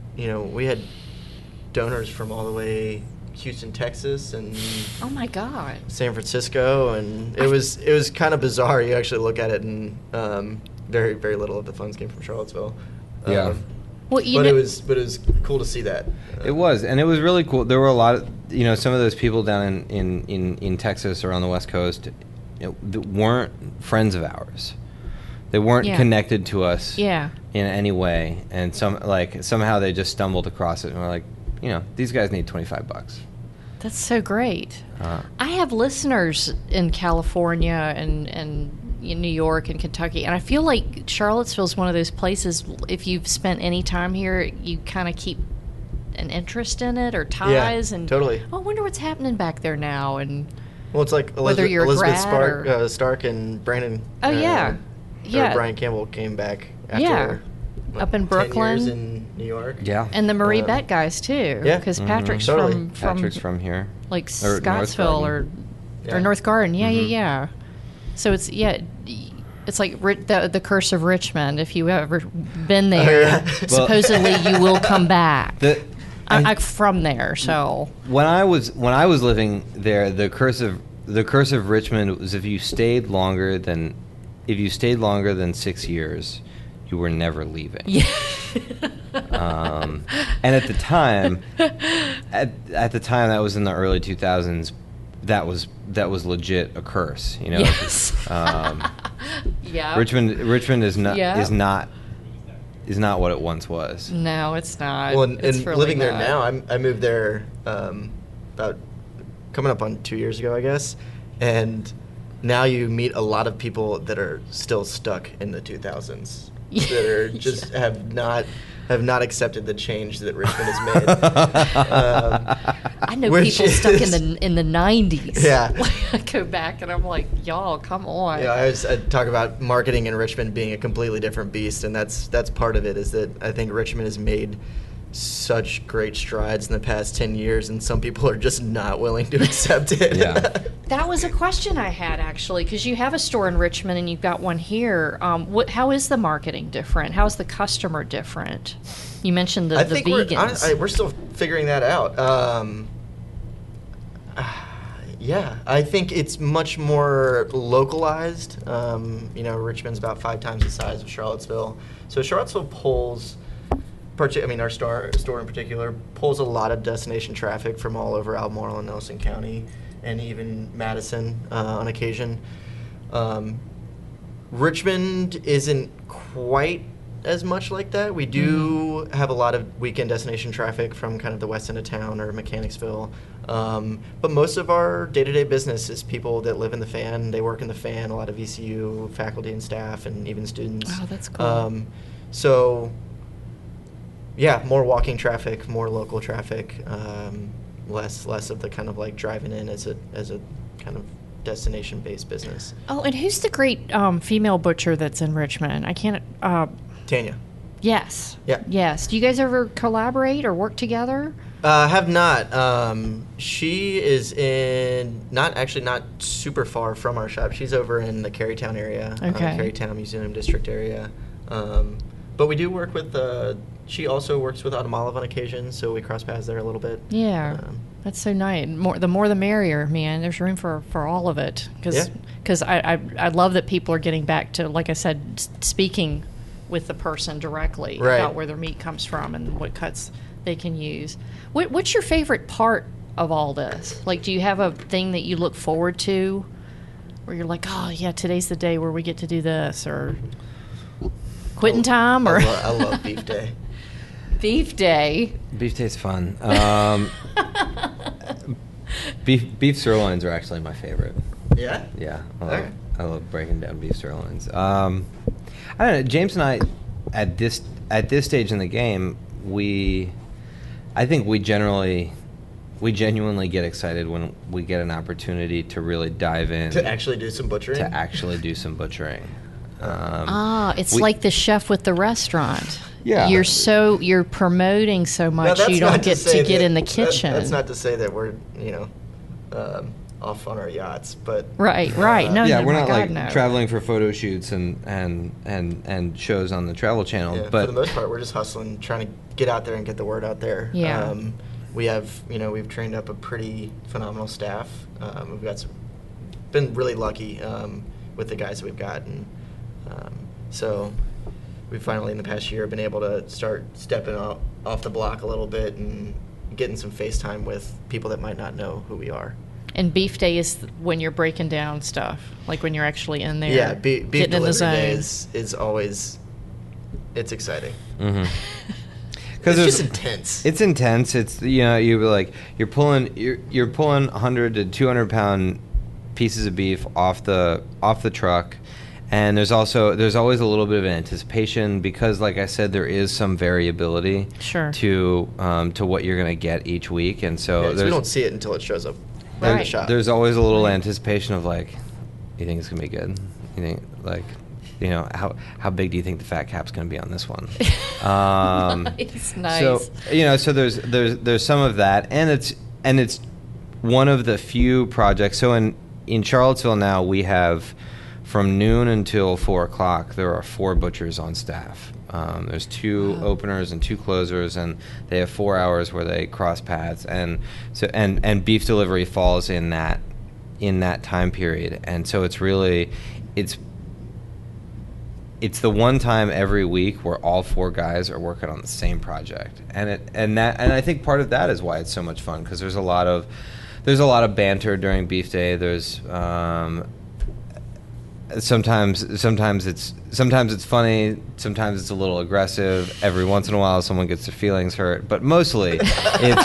donors from all the way Houston, Texas, and Oh my God. San Francisco, and it was kind of bizarre. You actually look at it, and very, very little of the funds came from Charlottesville. Yeah. Well, It was cool to see that. It was, and it was really cool. There were a lot of, some of those people down in Texas or on the West Coast, that weren't friends of ours. They weren't connected to us in any way, and somehow they just stumbled across it and were like, these guys need $25. That's so great. I have listeners in California and in New York and Kentucky, and I feel like Charlottesville is one of those places, if you've spent any time here, you kind of keep an interest in it or ties. And totally. I wonder what's happening back there now. And Well, it's like Whether you're a Elizabeth grad Stark and Brandon. Oh, yeah. Or Brian Campbell came back after up in 10 Brooklyn. years in New York. Yeah. And the Marie Bett guys too. Yeah. Because Patrick's Totally. Patrick's from here. like Or North Scottsville Garden. or North Garden. Yeah. So it's like the Curse of Richmond. If you've ever been there, supposedly you will come back. I'm from there, so When I was living there, the curse of Richmond was if you stayed longer than 6 years, you were never leaving. yeah. And at the time, that was in the early 2000s. That was legit a curse. Yes. Yeah. Richmond is not what it once was. No, it's not. Well, and It's really living there not. now, I moved there about coming up on 2 years ago, I guess, and now you meet a lot of people that are still stuck in the 2000s that are just have not accepted the change that Richmond has made. I know which people stuck is- in the 90s. Yeah. I go back and I'm like, y'all, come on. Yeah, I talk about marketing in Richmond being a completely different beast, and that's part of it. Is that I think Richmond has made such great strides in the past 10 years, and some people are just not willing to accept it. Yeah. That was a question I had, actually, because you have a store in Richmond and you've got one here. How is the marketing different? How is the customer different? You mentioned the vegans. We're still figuring that out. Yeah, I think it's much more localized. Richmond's about 5 times the size of Charlottesville. So Charlottesville pulls, our store in particular, pulls a lot of destination traffic from all over Albemarle and Nelson County, and even Madison on occasion. Richmond isn't quite as much like that. We do have a lot of weekend destination traffic from kind of the west end of town or Mechanicsville. But most of our day-to-day business is people that live in the fan. They work in the fan, a lot of ECU faculty and staff and even students. Oh, that's cool. So, yeah, more walking traffic, more local traffic, less of the kind of like driving in as a kind of destination-based business. Oh, and who's the great female butcher that's in Richmond? I can't. Tanya. Yes. Yeah. Yes. Do you guys ever collaborate or work together? Have not. She is not super far from our shop. She's over in the Carytown area, Okay. Carytown Museum District area. But we do work with. She also works with Autumn Olive on occasion, so we cross paths there a little bit. Yeah. That's so nice. The more the merrier, man. There's room for all of it. Because I love that people are getting back to, like I said, speaking with the person directly about where their meat comes from and what cuts they can use. What's your favorite part of all this? Like, do you have a thing that you look forward to where you're like, oh, yeah, today's the day where we get to do this, or quitting time? Or I love beef day. Beef day. Beef day's fun. Beef sirloins are actually my favorite. Yeah? Yeah. I love breaking down beef sirloins. I don't know. James and I, at this stage in the game, I think we genuinely get excited when we get an opportunity to really dive in. To actually do some butchering? It's like the chef with the restaurant. Yeah. You're promoting so much you don't get to get in the kitchen. That's not to say that we're, off on our yachts, but right. No, we're not traveling for photo shoots and shows on the Travel Channel. Yeah, but for the most part, we're just hustling, trying to get out there and get the word out there. Yeah. We have, we've trained up a pretty phenomenal staff. We've been really lucky with the guys that we've got, and so we finally in the past year been able to start stepping off the block a little bit and getting some FaceTime with people that might not know who we are. And beef day is when you're breaking down stuff, like when you're actually in there. Yeah, beef getting in the zone. Day is always, it's exciting. Mm-hmm. It's just intense. It's intense. It's you're pulling 100 to 200 pound pieces of beef off the truck. And there's always a little bit of anticipation because, like I said, there is some variability to what you're going to get each week, and so we don't see it until it shows up. Right. In the shop. There's always a little anticipation of like, you think it's going to be good? You think how big do you think the fat cap's going to be on this one? Nice. So there's some of that, and it's one of the few projects. So in Charlottesville now we have. From noon until 4 o'clock, there are 4 butchers on staff. There's 2 openers and 2 closers, and they have 4 hours where they cross paths. And so and beef delivery falls in that time period. And so it's really it's the one time every week where all 4 guys are working on the same project. And I think part of that is why it's so much fun, because there's a lot of banter during beef day. There's Sometimes it's funny. Sometimes it's a little aggressive. Every once in a while, someone gets their feelings hurt. But mostly, it's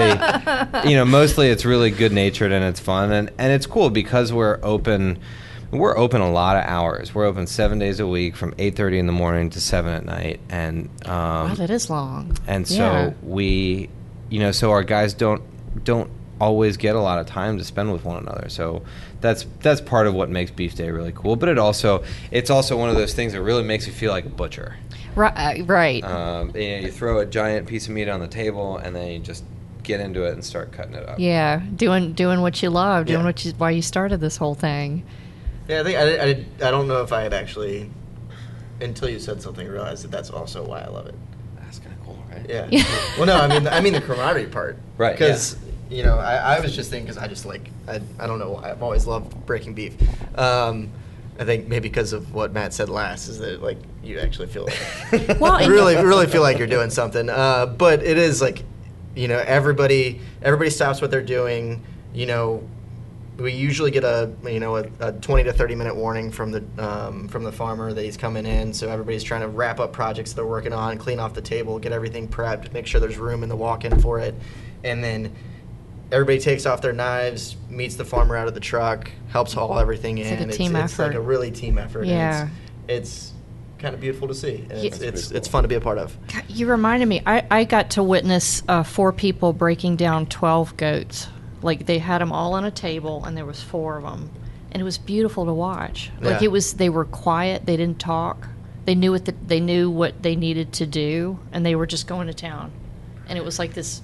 really good natured and it's fun and it's cool because we're open. We're open a lot of hours. We're open 7 days a week from 8:30 in the morning to 7 at night. And wow, that is long. And so we, so our guys don't always get a lot of time to spend with one another. So that's part of what makes beef day really cool. But it's also one of those things that really makes you feel like a butcher. Right. You throw a giant piece of meat on the table and then you just get into it and start cutting it up. Yeah, doing what you love, why you started this whole thing. Yeah, I think I don't know if I had actually, until you said something, realized that that's also why I love it. That's kind of cool, right? Yeah. Well, no, I mean the camaraderie part. Right. Because I was just thinking, because I just I don't know why I've always loved breaking beef. I think maybe because of what Matt said last is that you actually feel like really feel like you're doing something. But it is everybody stops what they're doing. We usually get a 20 to 30 minute warning from the farmer that he's coming in. So everybody's trying to wrap up projects they're working on, clean off the table, get everything prepped, make sure there's room in the walk-in for it, and then everybody takes off their knives, meets the farmer out of the truck, helps haul everything in. It's like a team effort. It's like a really team effort. Yeah. And it's kind of beautiful to see. And it's fun to be a part of. You reminded me. I got to witness 4 people breaking down 12 goats. Like they had them all on a table, and there was 4 of them, and it was beautiful to watch. Like they were quiet. They didn't talk. They knew what they needed to do, and they were just going to town. And it was like this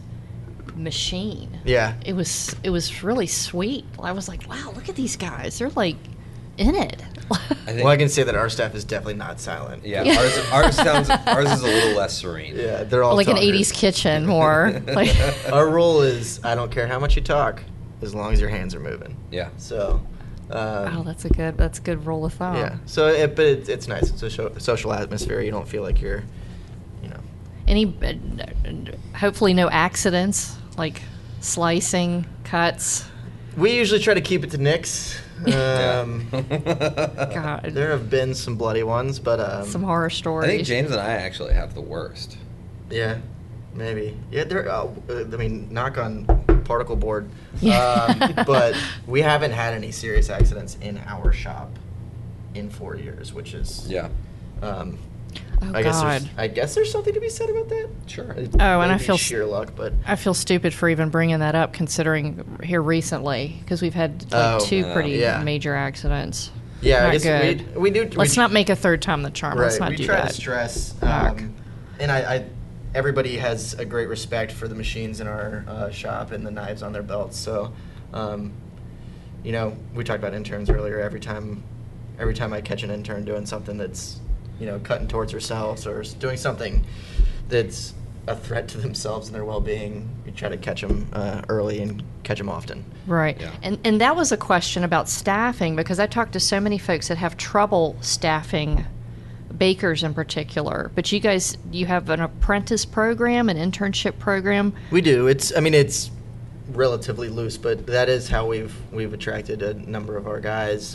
machine. Yeah. It was really sweet. I was like, wow, look at these guys. They're like in it. I think, Well, I can say that our staff is definitely not silent. yeah, ours is a little less serene. Yeah, they're all Like an talkers. 80s kitchen more. Like, Our rule is I don't care how much you talk, as long as your hands are moving. Yeah. So. oh, that's a good rule of thumb. Yeah. So, but it's nice. It's a social atmosphere. You don't feel like you're, you know. Any, hopefully no accidents, like slicing, cuts. We usually try to keep it to nicks. God, There have been some bloody ones, but some horror I stories. think James and I actually have the worst. yeah, maybe. Yeah, I mean, knock on particle board. Yeah. But we haven't had any serious accidents in our shop in 4 years, which is Yeah. Oh, I God. guess there's something to be said about that. Sure. Oh, and I Maybe feel sheer luck, but I feel stupid for even bringing that up, considering here recently, because we've had Oh, two pretty yeah. major accidents. yeah, Not I guess good. we do. Let's not make a third time the charm. Let's not we do try that. to stress, Knock. and I everybody has a great respect for the machines in our shop and the knives on their belts. So, you know, we talked about interns earlier. Every time I catch an intern doing something that's, you know, cutting towards themselves or doing something that's a threat to themselves and their well-being, we try to catch them early and catch them often. Right. Yeah. And that was a question about staffing, because I talked to so many folks that have trouble staffing bakers in particular. But you have an apprentice program, an internship program. We do. It's relatively loose, but that is how we've attracted a number of our guys.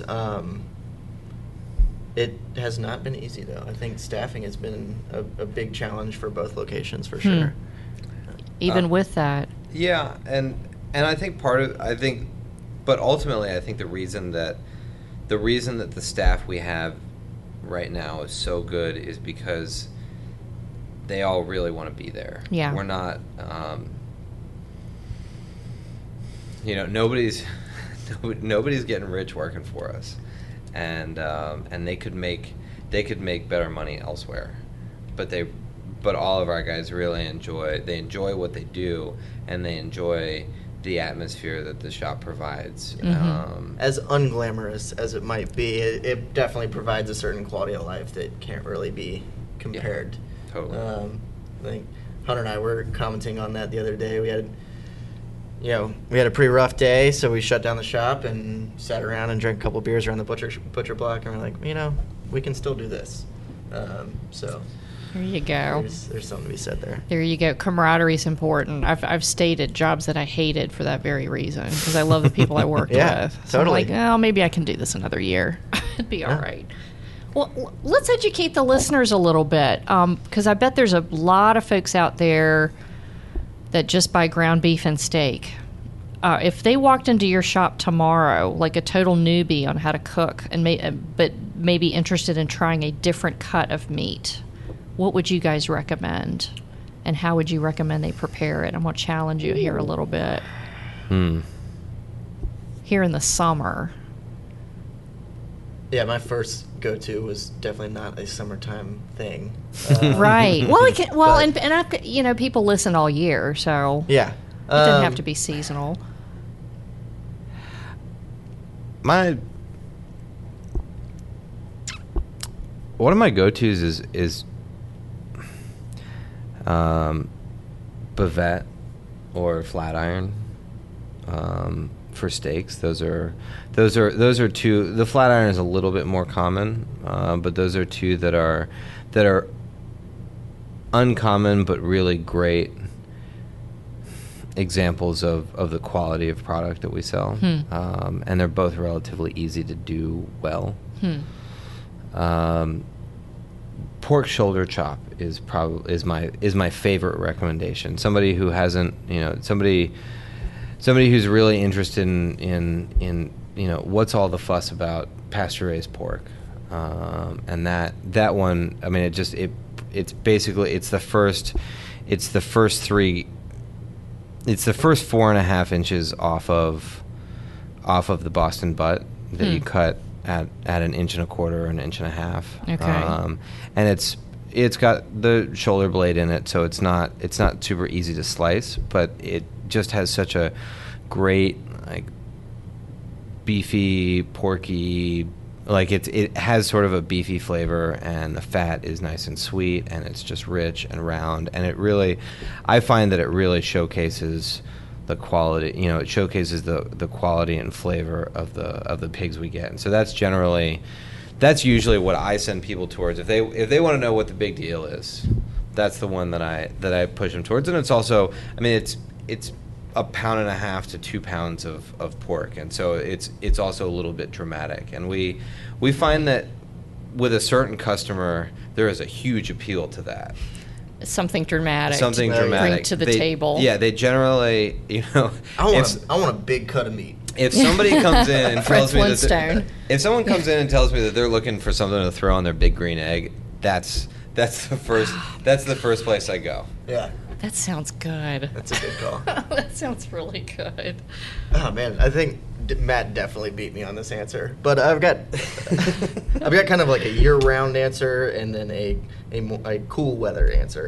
It has not been easy, though. I think staffing has been a big challenge for both locations, for sure. Even with that. Yeah, and I think but ultimately I think the reason that the staff we have right now is so good is because they all really want to be there. Yeah. We're not, you know, nobody's getting rich working for us, and they could make better money elsewhere, but all of our guys really enjoy what they do, and they enjoy the atmosphere that the shop provides. As unglamorous as it might be, it definitely provides a certain quality of life that can't really be compared. Yeah, totally. I think Hunter and I were commenting on that the other day. We had a pretty rough day, so we shut down the shop and sat around and drank a couple beers around the butcher block, and we're like, we can still do this. So There you go. there's something to be said there. There you go. Camaraderie is important. I've stated jobs that I hated for that very reason, because I love the people I worked Yeah, with. So totally. I'm like, oh, maybe I can do this another year. It'd be all Yeah. right. Well, let's educate the listeners a little bit, because I bet there's a lot of folks out there that just buy ground beef and steak. If they walked into your shop tomorrow, like a total newbie on how to cook, but maybe interested in trying a different cut of meat, what would you guys recommend? And how would you recommend they prepare it? I'm going to challenge you here a little bit. Here in the summer. Yeah, my first go-to was definitely not a summertime thing. Right. Well, But- and I've, people listen all year, so Yeah. it doesn't have to be seasonal. One of my go-tos is bavette or flat iron for steaks. Those are two. The flat iron is a little bit more common, but those are two that are uncommon but really great examples of the quality of product that we sell. And they're both relatively easy to do well. Pork shoulder chop is my favorite recommendation. Somebody who hasn't, somebody who's really interested in what's all the fuss about pasture raised pork, and that one. I mean, it's basically it's the first 4.5 inches off of the Boston butt that you cut at 1.25 inches or 1.5 inches. Okay. And it's got the shoulder blade in it, so it's not super easy to slice, but it just has such a great, like, beefy, porky, Like it has sort of a beefy flavor, and the fat is nice and sweet, and it's just rich and round, and I find that it really showcases the quality. It showcases the quality and flavor of the pigs we get, and so that's usually what I send people towards if they want to know what the big deal is. That's the one that I push them towards, and it's also, it's 1.5 pounds to 2 pounds of pork, and so it's also a little bit dramatic, and we find that with a certain customer there is a huge appeal to that. Something dramatic. Something to dramatic. Bring to the table. Yeah, they generally, I want a big cut of meat. If somebody comes in and tells me if someone comes in and tells me that they're looking for something to throw on their big green egg, that's the first place I go. Yeah. That sounds good. That's a good call. That sounds really good. Oh man, I think Matt definitely beat me on this answer, but I've got kind of like a year-round answer and then a cool weather answer.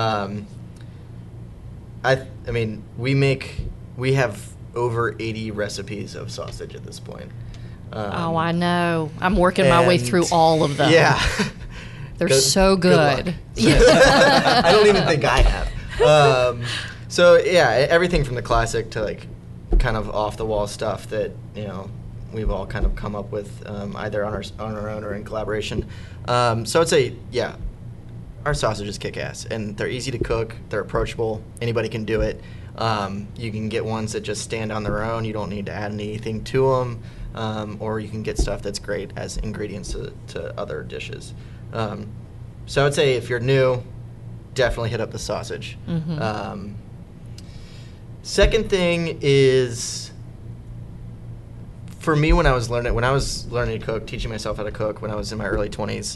We have over 80 recipes of sausage at this point. I know. I'm working my way through all of them. Yeah. They're so good. I don't even think I have. So yeah, everything from the classic to like kind of off the wall stuff that we've all kind of come up with either on our own or in collaboration. So I'd say our sausages kick ass, and they're easy to cook. They're approachable. Anybody can do it. You can get ones that just stand on their own. You don't need to add anything to them, or you can get stuff that's great as ingredients to other dishes. So I'd say if you're new, definitely hit up the sausage. Mm-hmm. Second thing is, for me, when I was learning to cook, teaching myself how to cook when I was in my early 20s,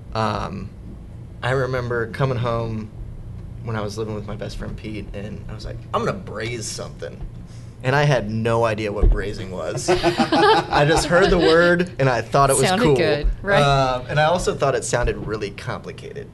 I remember coming home when I was living with my best friend Pete, and I was like, I'm gonna braise something. And I had no idea what braising was. I just heard the word, and I thought it was Sounded cool. good, right? And I also thought it sounded really complicated.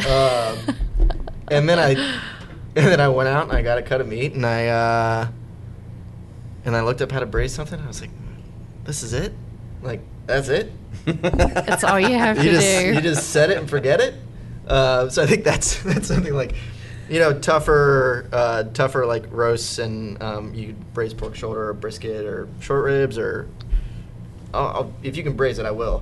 And then I went out and I got a cut of meat, and I looked up how to braise something. And I was like, this is it? Like, that's it? That's all you have to do. You just set it and forget it? So I think that's something like, tougher like roasts, and you braise pork shoulder or brisket or short ribs, or if you can braise it, I will.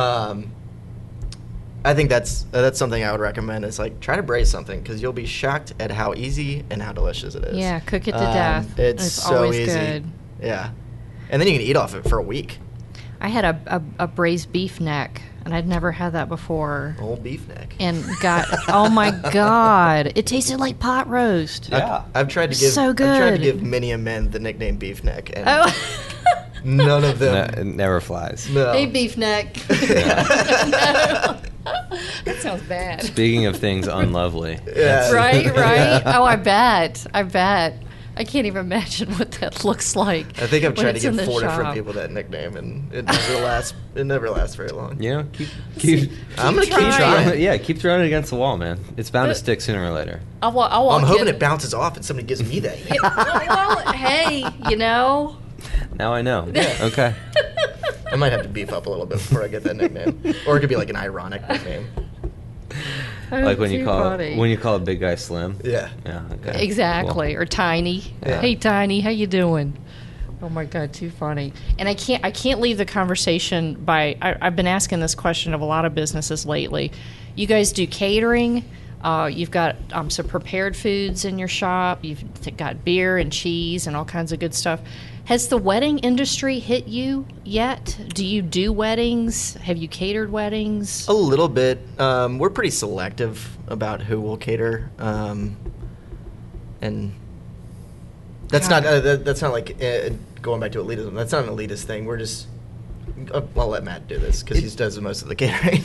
I think that's something I would recommend, is like try to braise something, because you'll be shocked at how easy and how delicious it is. Yeah, cook it to death. It's so always easy. good. Yeah, and then you can eat off it for a week. I had a braised beef neck, and I'd never had that before. Old beef neck. And oh my God, it tasted like pot roast. Yeah. I've tried to give So I've tried to good. give many a men the nickname beef neck, and Oh, none of No, them. it never flies. No. hey, beef neck. No. That sounds bad. Speaking of things unlovely, Yeah. Right? Yeah. Oh, I bet. I can't even imagine what that looks like. I think I've when tried to it's in give the 4 different shop. people that nickname, and it never lasts. It never lasts very long. keep I'm gonna keep trying. trying. yeah, keep throwing it against the wall, man. It's bound to stick sooner or later. I'll walk I'm hoping in. it bounces off and somebody gives me that. hit. Well, hey, Now I know. Okay. I might have to beef up a little bit before I get that nickname, or it could be like an ironic nickname. Like when you Too call funny. a big guy Slim. Yeah. Yeah. Okay. Exactly. Or Tiny. Yeah. Hey, Tiny, how you doing? Oh my God, too funny. And I can't leave the conversation by. I've been asking this question of a lot of businesses lately. You guys do catering. You've got some prepared foods in your shop. You've got beer and cheese and all kinds of good stuff. Has the wedding industry hit you yet? Do you do weddings? Have you catered weddings? A little bit. We're pretty selective about who we'll cater, and that's not like going back to elitism. That's not an elitist thing. We're just. I'll let Matt do this because he does most of the catering.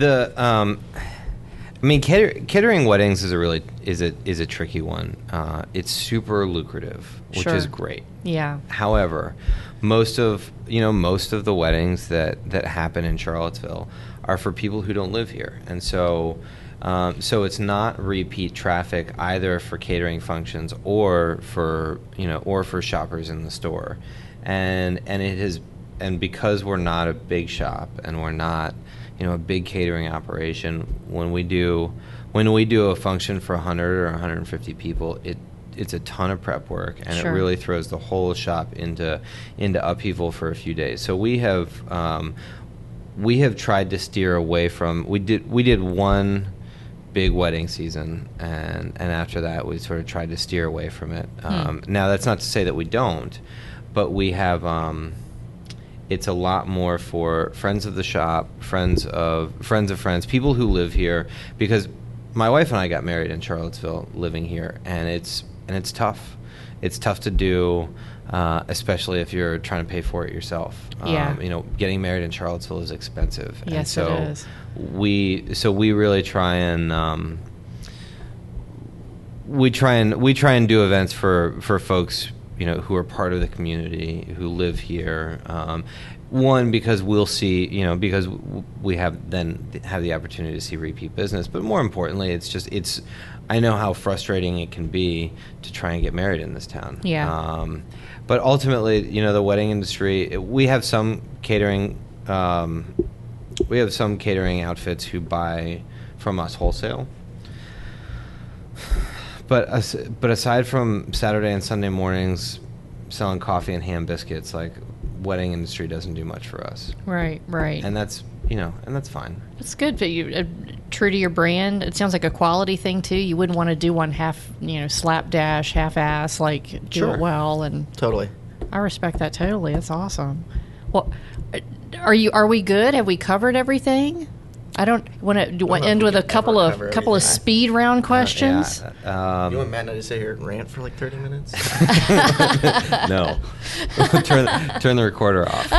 Catering weddings is a tricky one. It's super lucrative, which Sure. is great. Yeah. However, most of the weddings that happen in Charlottesville are for people who don't live here, and so it's not repeat traffic either for catering functions or for shoppers in the store, and it has and because we're not a big shop and we're not, a big catering operation, when we do a function for 100 or 150 people, it's a ton of prep work, and Sure. it really throws the whole shop into upheaval for a few days. So we have tried to steer away from. We did one big wedding season, and after that we sort of tried to steer away from it. Now that's not to say that we don't, but we have. It's a lot more for friends of the shop, friends of friends, people who live here, because my wife and I got married in Charlottesville, living here, and it's tough. It's tough to do, especially if you're trying to pay for it yourself. Yeah. Getting married in Charlottesville is expensive. Yes, and so it is. we really try and we try and do events for folks who are part of the community, who live here. One, because we'll see, because we have the opportunity to see repeat business. But more importantly, I know how frustrating it can be to try and get married in this town. Yeah. But ultimately, the wedding industry, we have some catering outfits who buy from us wholesale. But aside from Saturday and Sunday mornings selling coffee and ham biscuits, like, wedding industry doesn't do much for us. Right. And that's fine. It's good, but you true to your brand. It sounds like a quality thing too. You wouldn't want to do one half, slapdash, half-ass, like do Sure. it well. And Totally. I respect that totally. That's awesome. Well, are we good? Have we covered everything? I don't want to know if end we with a can couple ever of cover couple of everything. speed round questions. Yeah. You want Matt and I to sit here and rant for like 30 minutes? No. turn the recorder off.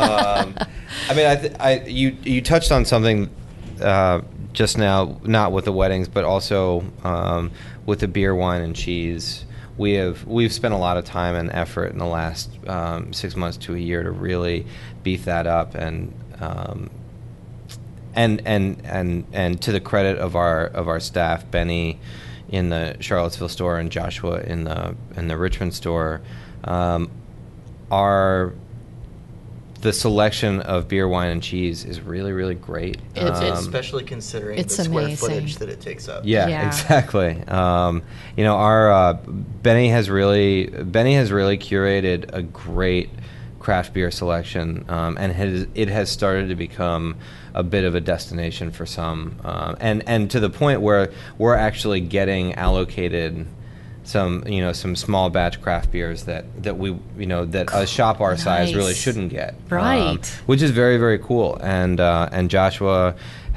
You touched on something just now, not with the weddings, but also with the beer, wine, and cheese. We've spent a lot of time and effort in the last 6 months to a year to really beef that up, and to the credit of our staff, Benny in the Charlottesville store and Joshua in the Richmond store, the selection of beer, wine, and cheese is really, really great. Especially considering It's the square amazing. footage that it takes up. Yeah, exactly. Our Benny has really curated a great craft beer selection, and it has started to become a bit of a destination for some, and to the point where we're actually getting allocated some small batch craft beers that a shop our size really Nice. shouldn't get, Right. which is very, very cool. And Joshua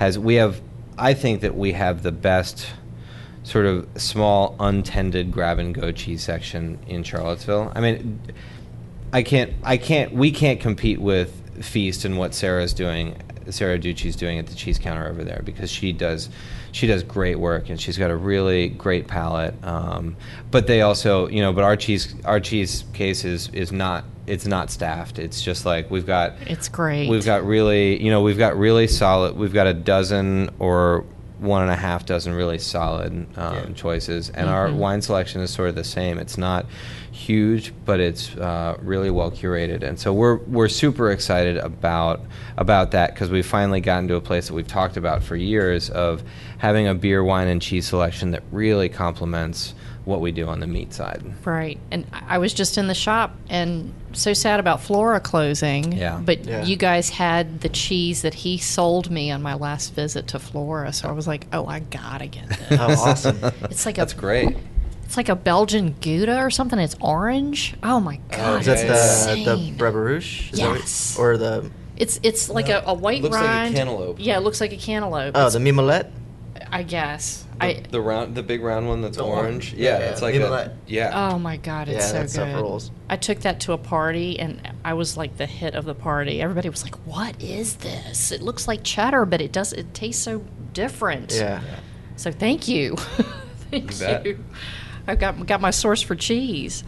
I think that we have the best sort of small untended grab and go cheese section in Charlottesville. I mean, we can't compete with Feast and what Sarah Ducci's doing at the cheese counter over there, because she does great work, and she's got a really great palate. But they also, but our cheese case is not staffed. It's just like It's great. we've got really solid. We've got a dozen or 1.5 dozen really solid choices, and our wine selection is sort of the same. It's not huge, but it's really well curated, and so we're super excited about that, because we've finally gotten to a place that we've talked about for years of having a beer, wine, and cheese selection that really complements what we do on the meat side. Right. And I was just in the shop, and so sad about Flora closing. Yeah. But Yeah. you guys had the cheese that he sold me on my last visit to Flora, so I was like, oh, I gotta get this. Oh, awesome. It's like That's great. It's like a Belgian Gouda or something. It's orange. Oh my god! Is that it's the insane. Bréberouche? Is that what- Yes. or the It's like a white Looks like a rind. cantaloupe. Yeah, it looks like a cantaloupe. the Mimolette? I guess. The big round one that's The orange. orange. Yeah, Yeah, it's like Mimolette. Oh my god, it's Yeah, so that good. stuff rules. I took that to a party, and I was like the hit of the party. Everybody was like, "What is this? It looks like cheddar, but it tastes so different." Yeah. So thank you, thank You bet. you. I've got my source for cheese.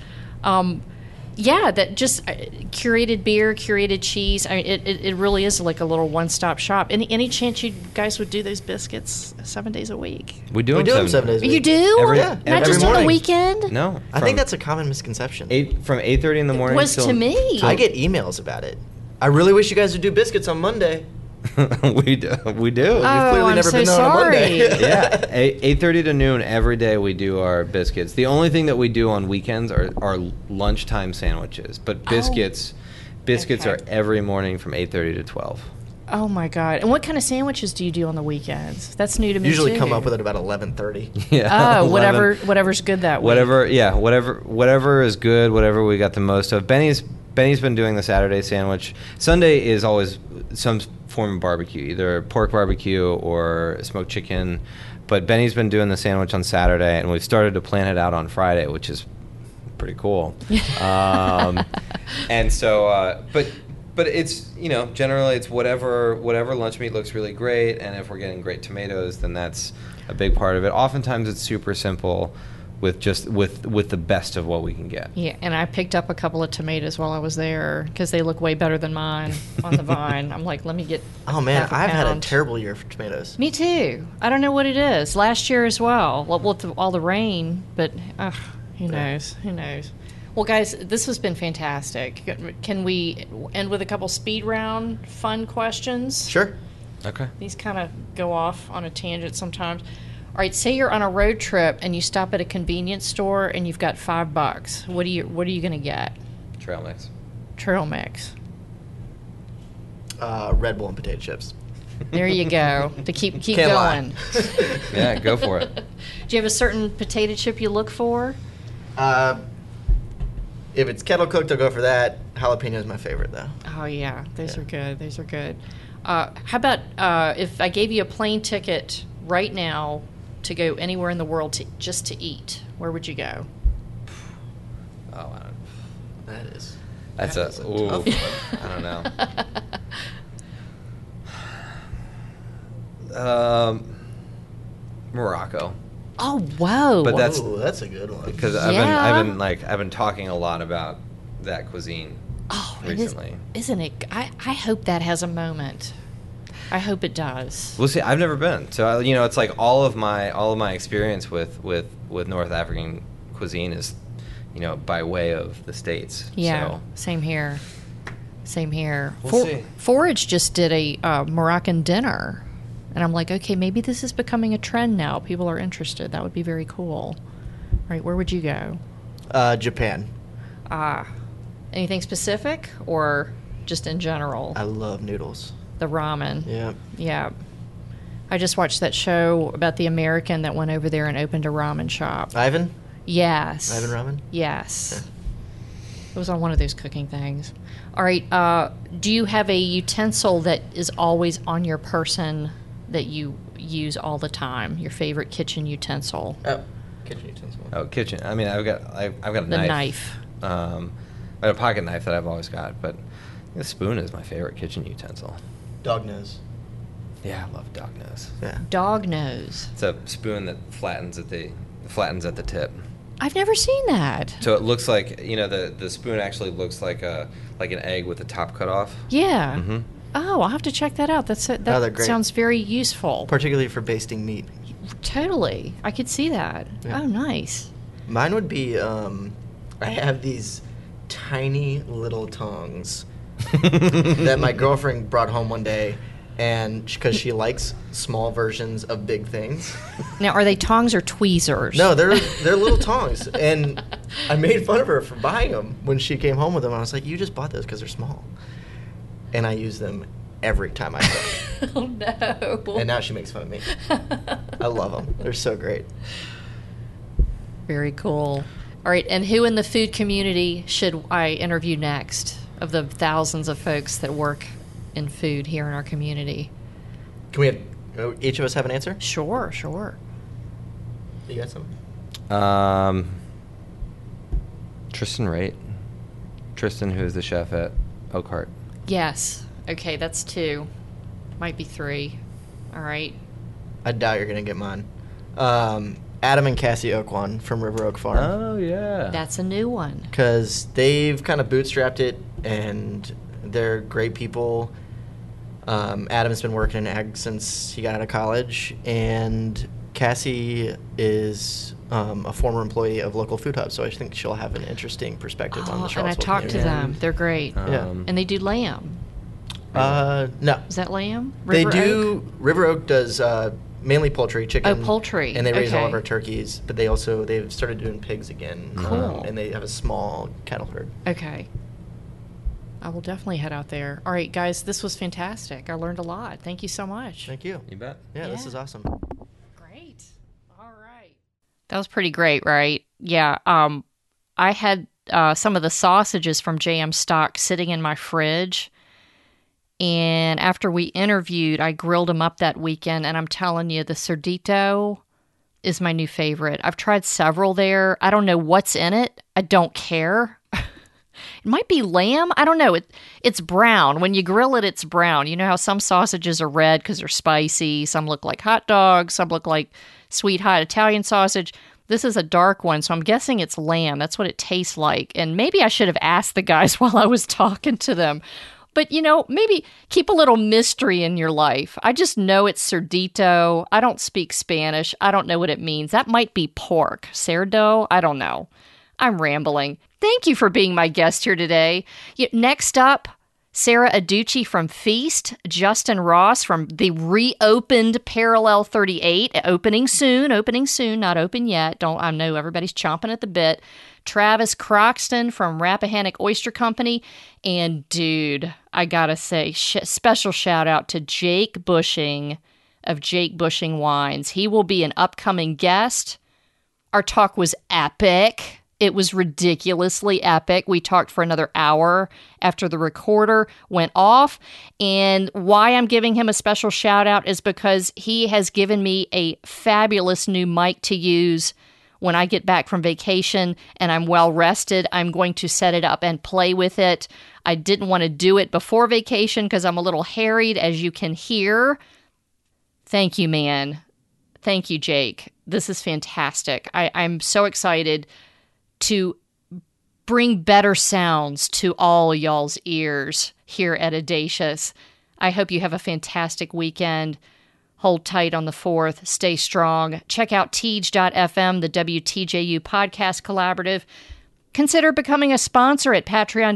Yeah, that just curated beer, curated cheese. It really is like a little one-stop shop. Any chance you guys would do those biscuits 7 days a week? We do We them do them 7 days a week. You do? Every- Yeah, Not every just on the morning. weekend? No, I think that's a common misconception. from 8:30 in the morning. was till- to me. I get emails about it. I really wish you guys would do biscuits on Monday. We do. We do. You've Oh, clearly I'm never so been there on a Monday. sorry. Yeah, 8:30 to noon every day we do our biscuits. The only thing that we do on weekends are lunchtime sandwiches, but biscuits Okay. are every morning from 8:30 to 12. Oh my God! And what kind of sandwiches do you do on the weekends? That's new to me. Usually too. come up with it about 11:30. Yeah. Oh, 11. whatever's good that week. Whatever is good, whatever we got the most of. Benny's been doing the Saturday sandwich. Sunday is always some form of barbecue, either pork barbecue or smoked chicken. But Benny's been doing the sandwich on Saturday, and we've started to plan it out on Friday, which is pretty cool. And so, but it's, you know, generally it's whatever lunch meat looks really great, and if we're getting great tomatoes, then that's a big part of it. Oftentimes it's super simple with just with the best of what we can get. Yeah, and I picked up a couple of tomatoes while I was there because they look way better than mine on the vine. I'm like, let me get. Oh man, half a I've had a pound. terrible year for tomatoes. Me too. I don't know what it is. Last year as well. Well, with all the rain, but who knows? Who knows? Well, guys, this has been fantastic. Can we end with a couple speed round fun questions? Sure. Okay. These kind of go off on a tangent sometimes. All right, say you're on a road trip and you stop at a convenience store and you've got $5. What are you going to get? Trail mix. Trail mix. Red Bull and potato chips. There you go. To keep Can't going. lie. Yeah, go for it. Do you have a certain potato chip you look for? If it's kettle cooked, I'll go for that. Jalapeno is my favorite, though. Oh yeah, those Yeah. are good. Those are good. How about if I gave you a plane ticket right now to go anywhere in the world just to eat? Where would you go? Oh, I don't. That is a Ooh, tough one. I don't know. Morocco, Oh whoa! But that's- Ooh, that's a good one. because Yeah. I've been talking a lot about that cuisine recently. Isn't it? I hope that has a moment. I hope it does. We'll see. I've never been, so you know, it's like all of my experience with North African cuisine is, you know, by way of the States. Yeah, So. same here. Same here. We'll see. Forage just did a Moroccan dinner, and I'm like, okay, maybe this is becoming a trend now. People are interested. That would be very cool. All right, where would you go? Japan. Anything specific or just in general? I love noodles. The ramen. Yeah. Yeah. I just watched that show about the American that went over there and opened a ramen shop. Ivan? Yes. Ivan ramen? Yes. It was on one of those cooking things. All right. Do you have a utensil that is always on your person that you use all the time? Your favorite kitchen utensil? Oh, kitchen utensil. Oh, kitchen. I mean, I've got a The knife. knife. I have a pocket knife that I've always got, but the spoon is my favorite kitchen utensil. Dog nose. Yeah, I love dog nose. Yeah. Dog nose. It's a spoon that flattens at the tip. I've never seen that. So it looks like, you know, the spoon actually looks like an egg with the top cut off. Yeah. Mm-hmm. Oh, I'll have to check that out. they're That great. sounds very useful. Particularly for basting meat. Totally. I could see that. Yeah. Oh, nice. Mine would be, I have these tiny little tongs that my girlfriend brought home one day, and because she likes small versions of big things. Now, are they tongs or tweezers? No, they're little tongs, and I made fun of her for buying them when she came home with them. I was like, "You just bought those because they're small," and I use them every time I cook. Oh, no. And now she makes fun of me. I love them. They're so great. Very cool. All right, and who in the food community should I interview next of the thousands of folks that work in food here in our community? Can we have each of us have an answer? Sure, sure. You got some? Tristan Raitt. Tristan, who's the chef at Oakhart. Yes. Okay, that's 2. Might be 3. All right. I doubt you're gonna get mine. Adam and Cassie Oakwan from River Oak Farm. Oh, yeah. That's a new one. Because they've kind of bootstrapped it, and they're great people. Adam's been working in ag since he got out of college, and Cassie is a former employee of Local Food Hub, so I think she'll have an interesting perspective on the And I Charlottesville talked to community. them. They're great. Yeah. And they do lamb. No. Is that lamb? They River do. Oak? River Oak does mainly poultry, chicken. Oh, poultry. And they raise all Okay. of our turkeys, but they've started doing pigs again. Cool. And they have a small cattle herd. Okay. I will definitely head out there. All right, guys, this was fantastic. I learned a lot. Thank you so much. Thank you. You bet. Yeah, this Yeah. is awesome. Great. All right. That was pretty great, right? Yeah. I had some of the sausages from JM Stock sitting in my fridge. And after we interviewed, I grilled them up that weekend. And I'm telling you, the Cerdito is my new favorite. I've tried several there. I don't know what's in it. I don't care. It might be lamb. I don't know. It's brown. When you grill it, it's brown. You know how some sausages are red because they're spicy. Some look like hot dogs. Some look like sweet hot Italian sausage. This is a dark one, so I'm guessing it's lamb. That's what it tastes like. And maybe I should have asked the guys while I was talking to them. But, maybe keep a little mystery in your life. I just know it's Cerdito. I don't speak Spanish. I don't know what it means. That might be pork. Cerdo? I don't know. I'm rambling. Thank you for being my guest here today. Next up, Sarah Aducci from Feast, Justin Ross from the reopened Parallel 38, opening soon, not open yet. I know everybody's chomping at the bit. Travis Croxton from Rappahannock Oyster Company, and dude, I gotta say, special shout out to Jake Bushing of Jake Bushing Wines. He will be an upcoming guest. Our talk was epic. It was ridiculously epic. We talked for another hour after the recorder went off. And why I'm giving him a special shout out is because he has given me a fabulous new mic to use when I get back from vacation and I'm well rested. I'm going to set it up and play with it. I didn't want to do it before vacation because I'm a little harried, as you can hear. Thank you, man. Thank you, Jake. This is fantastic. I'm so excited to bring better sounds to all y'all's ears here at Audacious. I hope you have a fantastic weekend. Hold tight on the 4th. Stay strong. Check out Teej.fm, the WTJU Podcast Collaborative. Consider becoming a sponsor at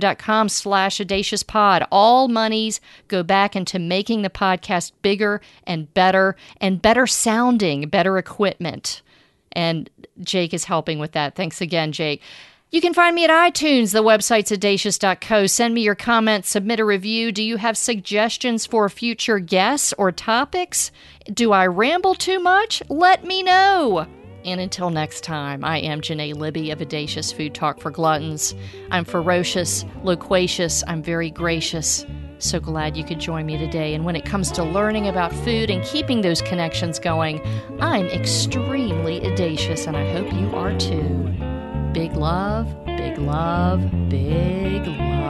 patreon.com/audaciousPod. All monies go back into making the podcast bigger and better sounding, better equipment. And Jake is helping with that. Thanks again, Jake. You can find me at iTunes. The website's audacious.co. Send me your comments, submit a review. Do you have suggestions for future guests or topics? Do I ramble too much? Let me know. And until next time, I am Janae Libby of Audacious Food Talk for Gluttons. I'm ferocious, loquacious, I'm very gracious. So glad you could join me today. And when it comes to learning about food and keeping those connections going, I'm extremely audacious, and I hope you are too. Big love, big love, big love.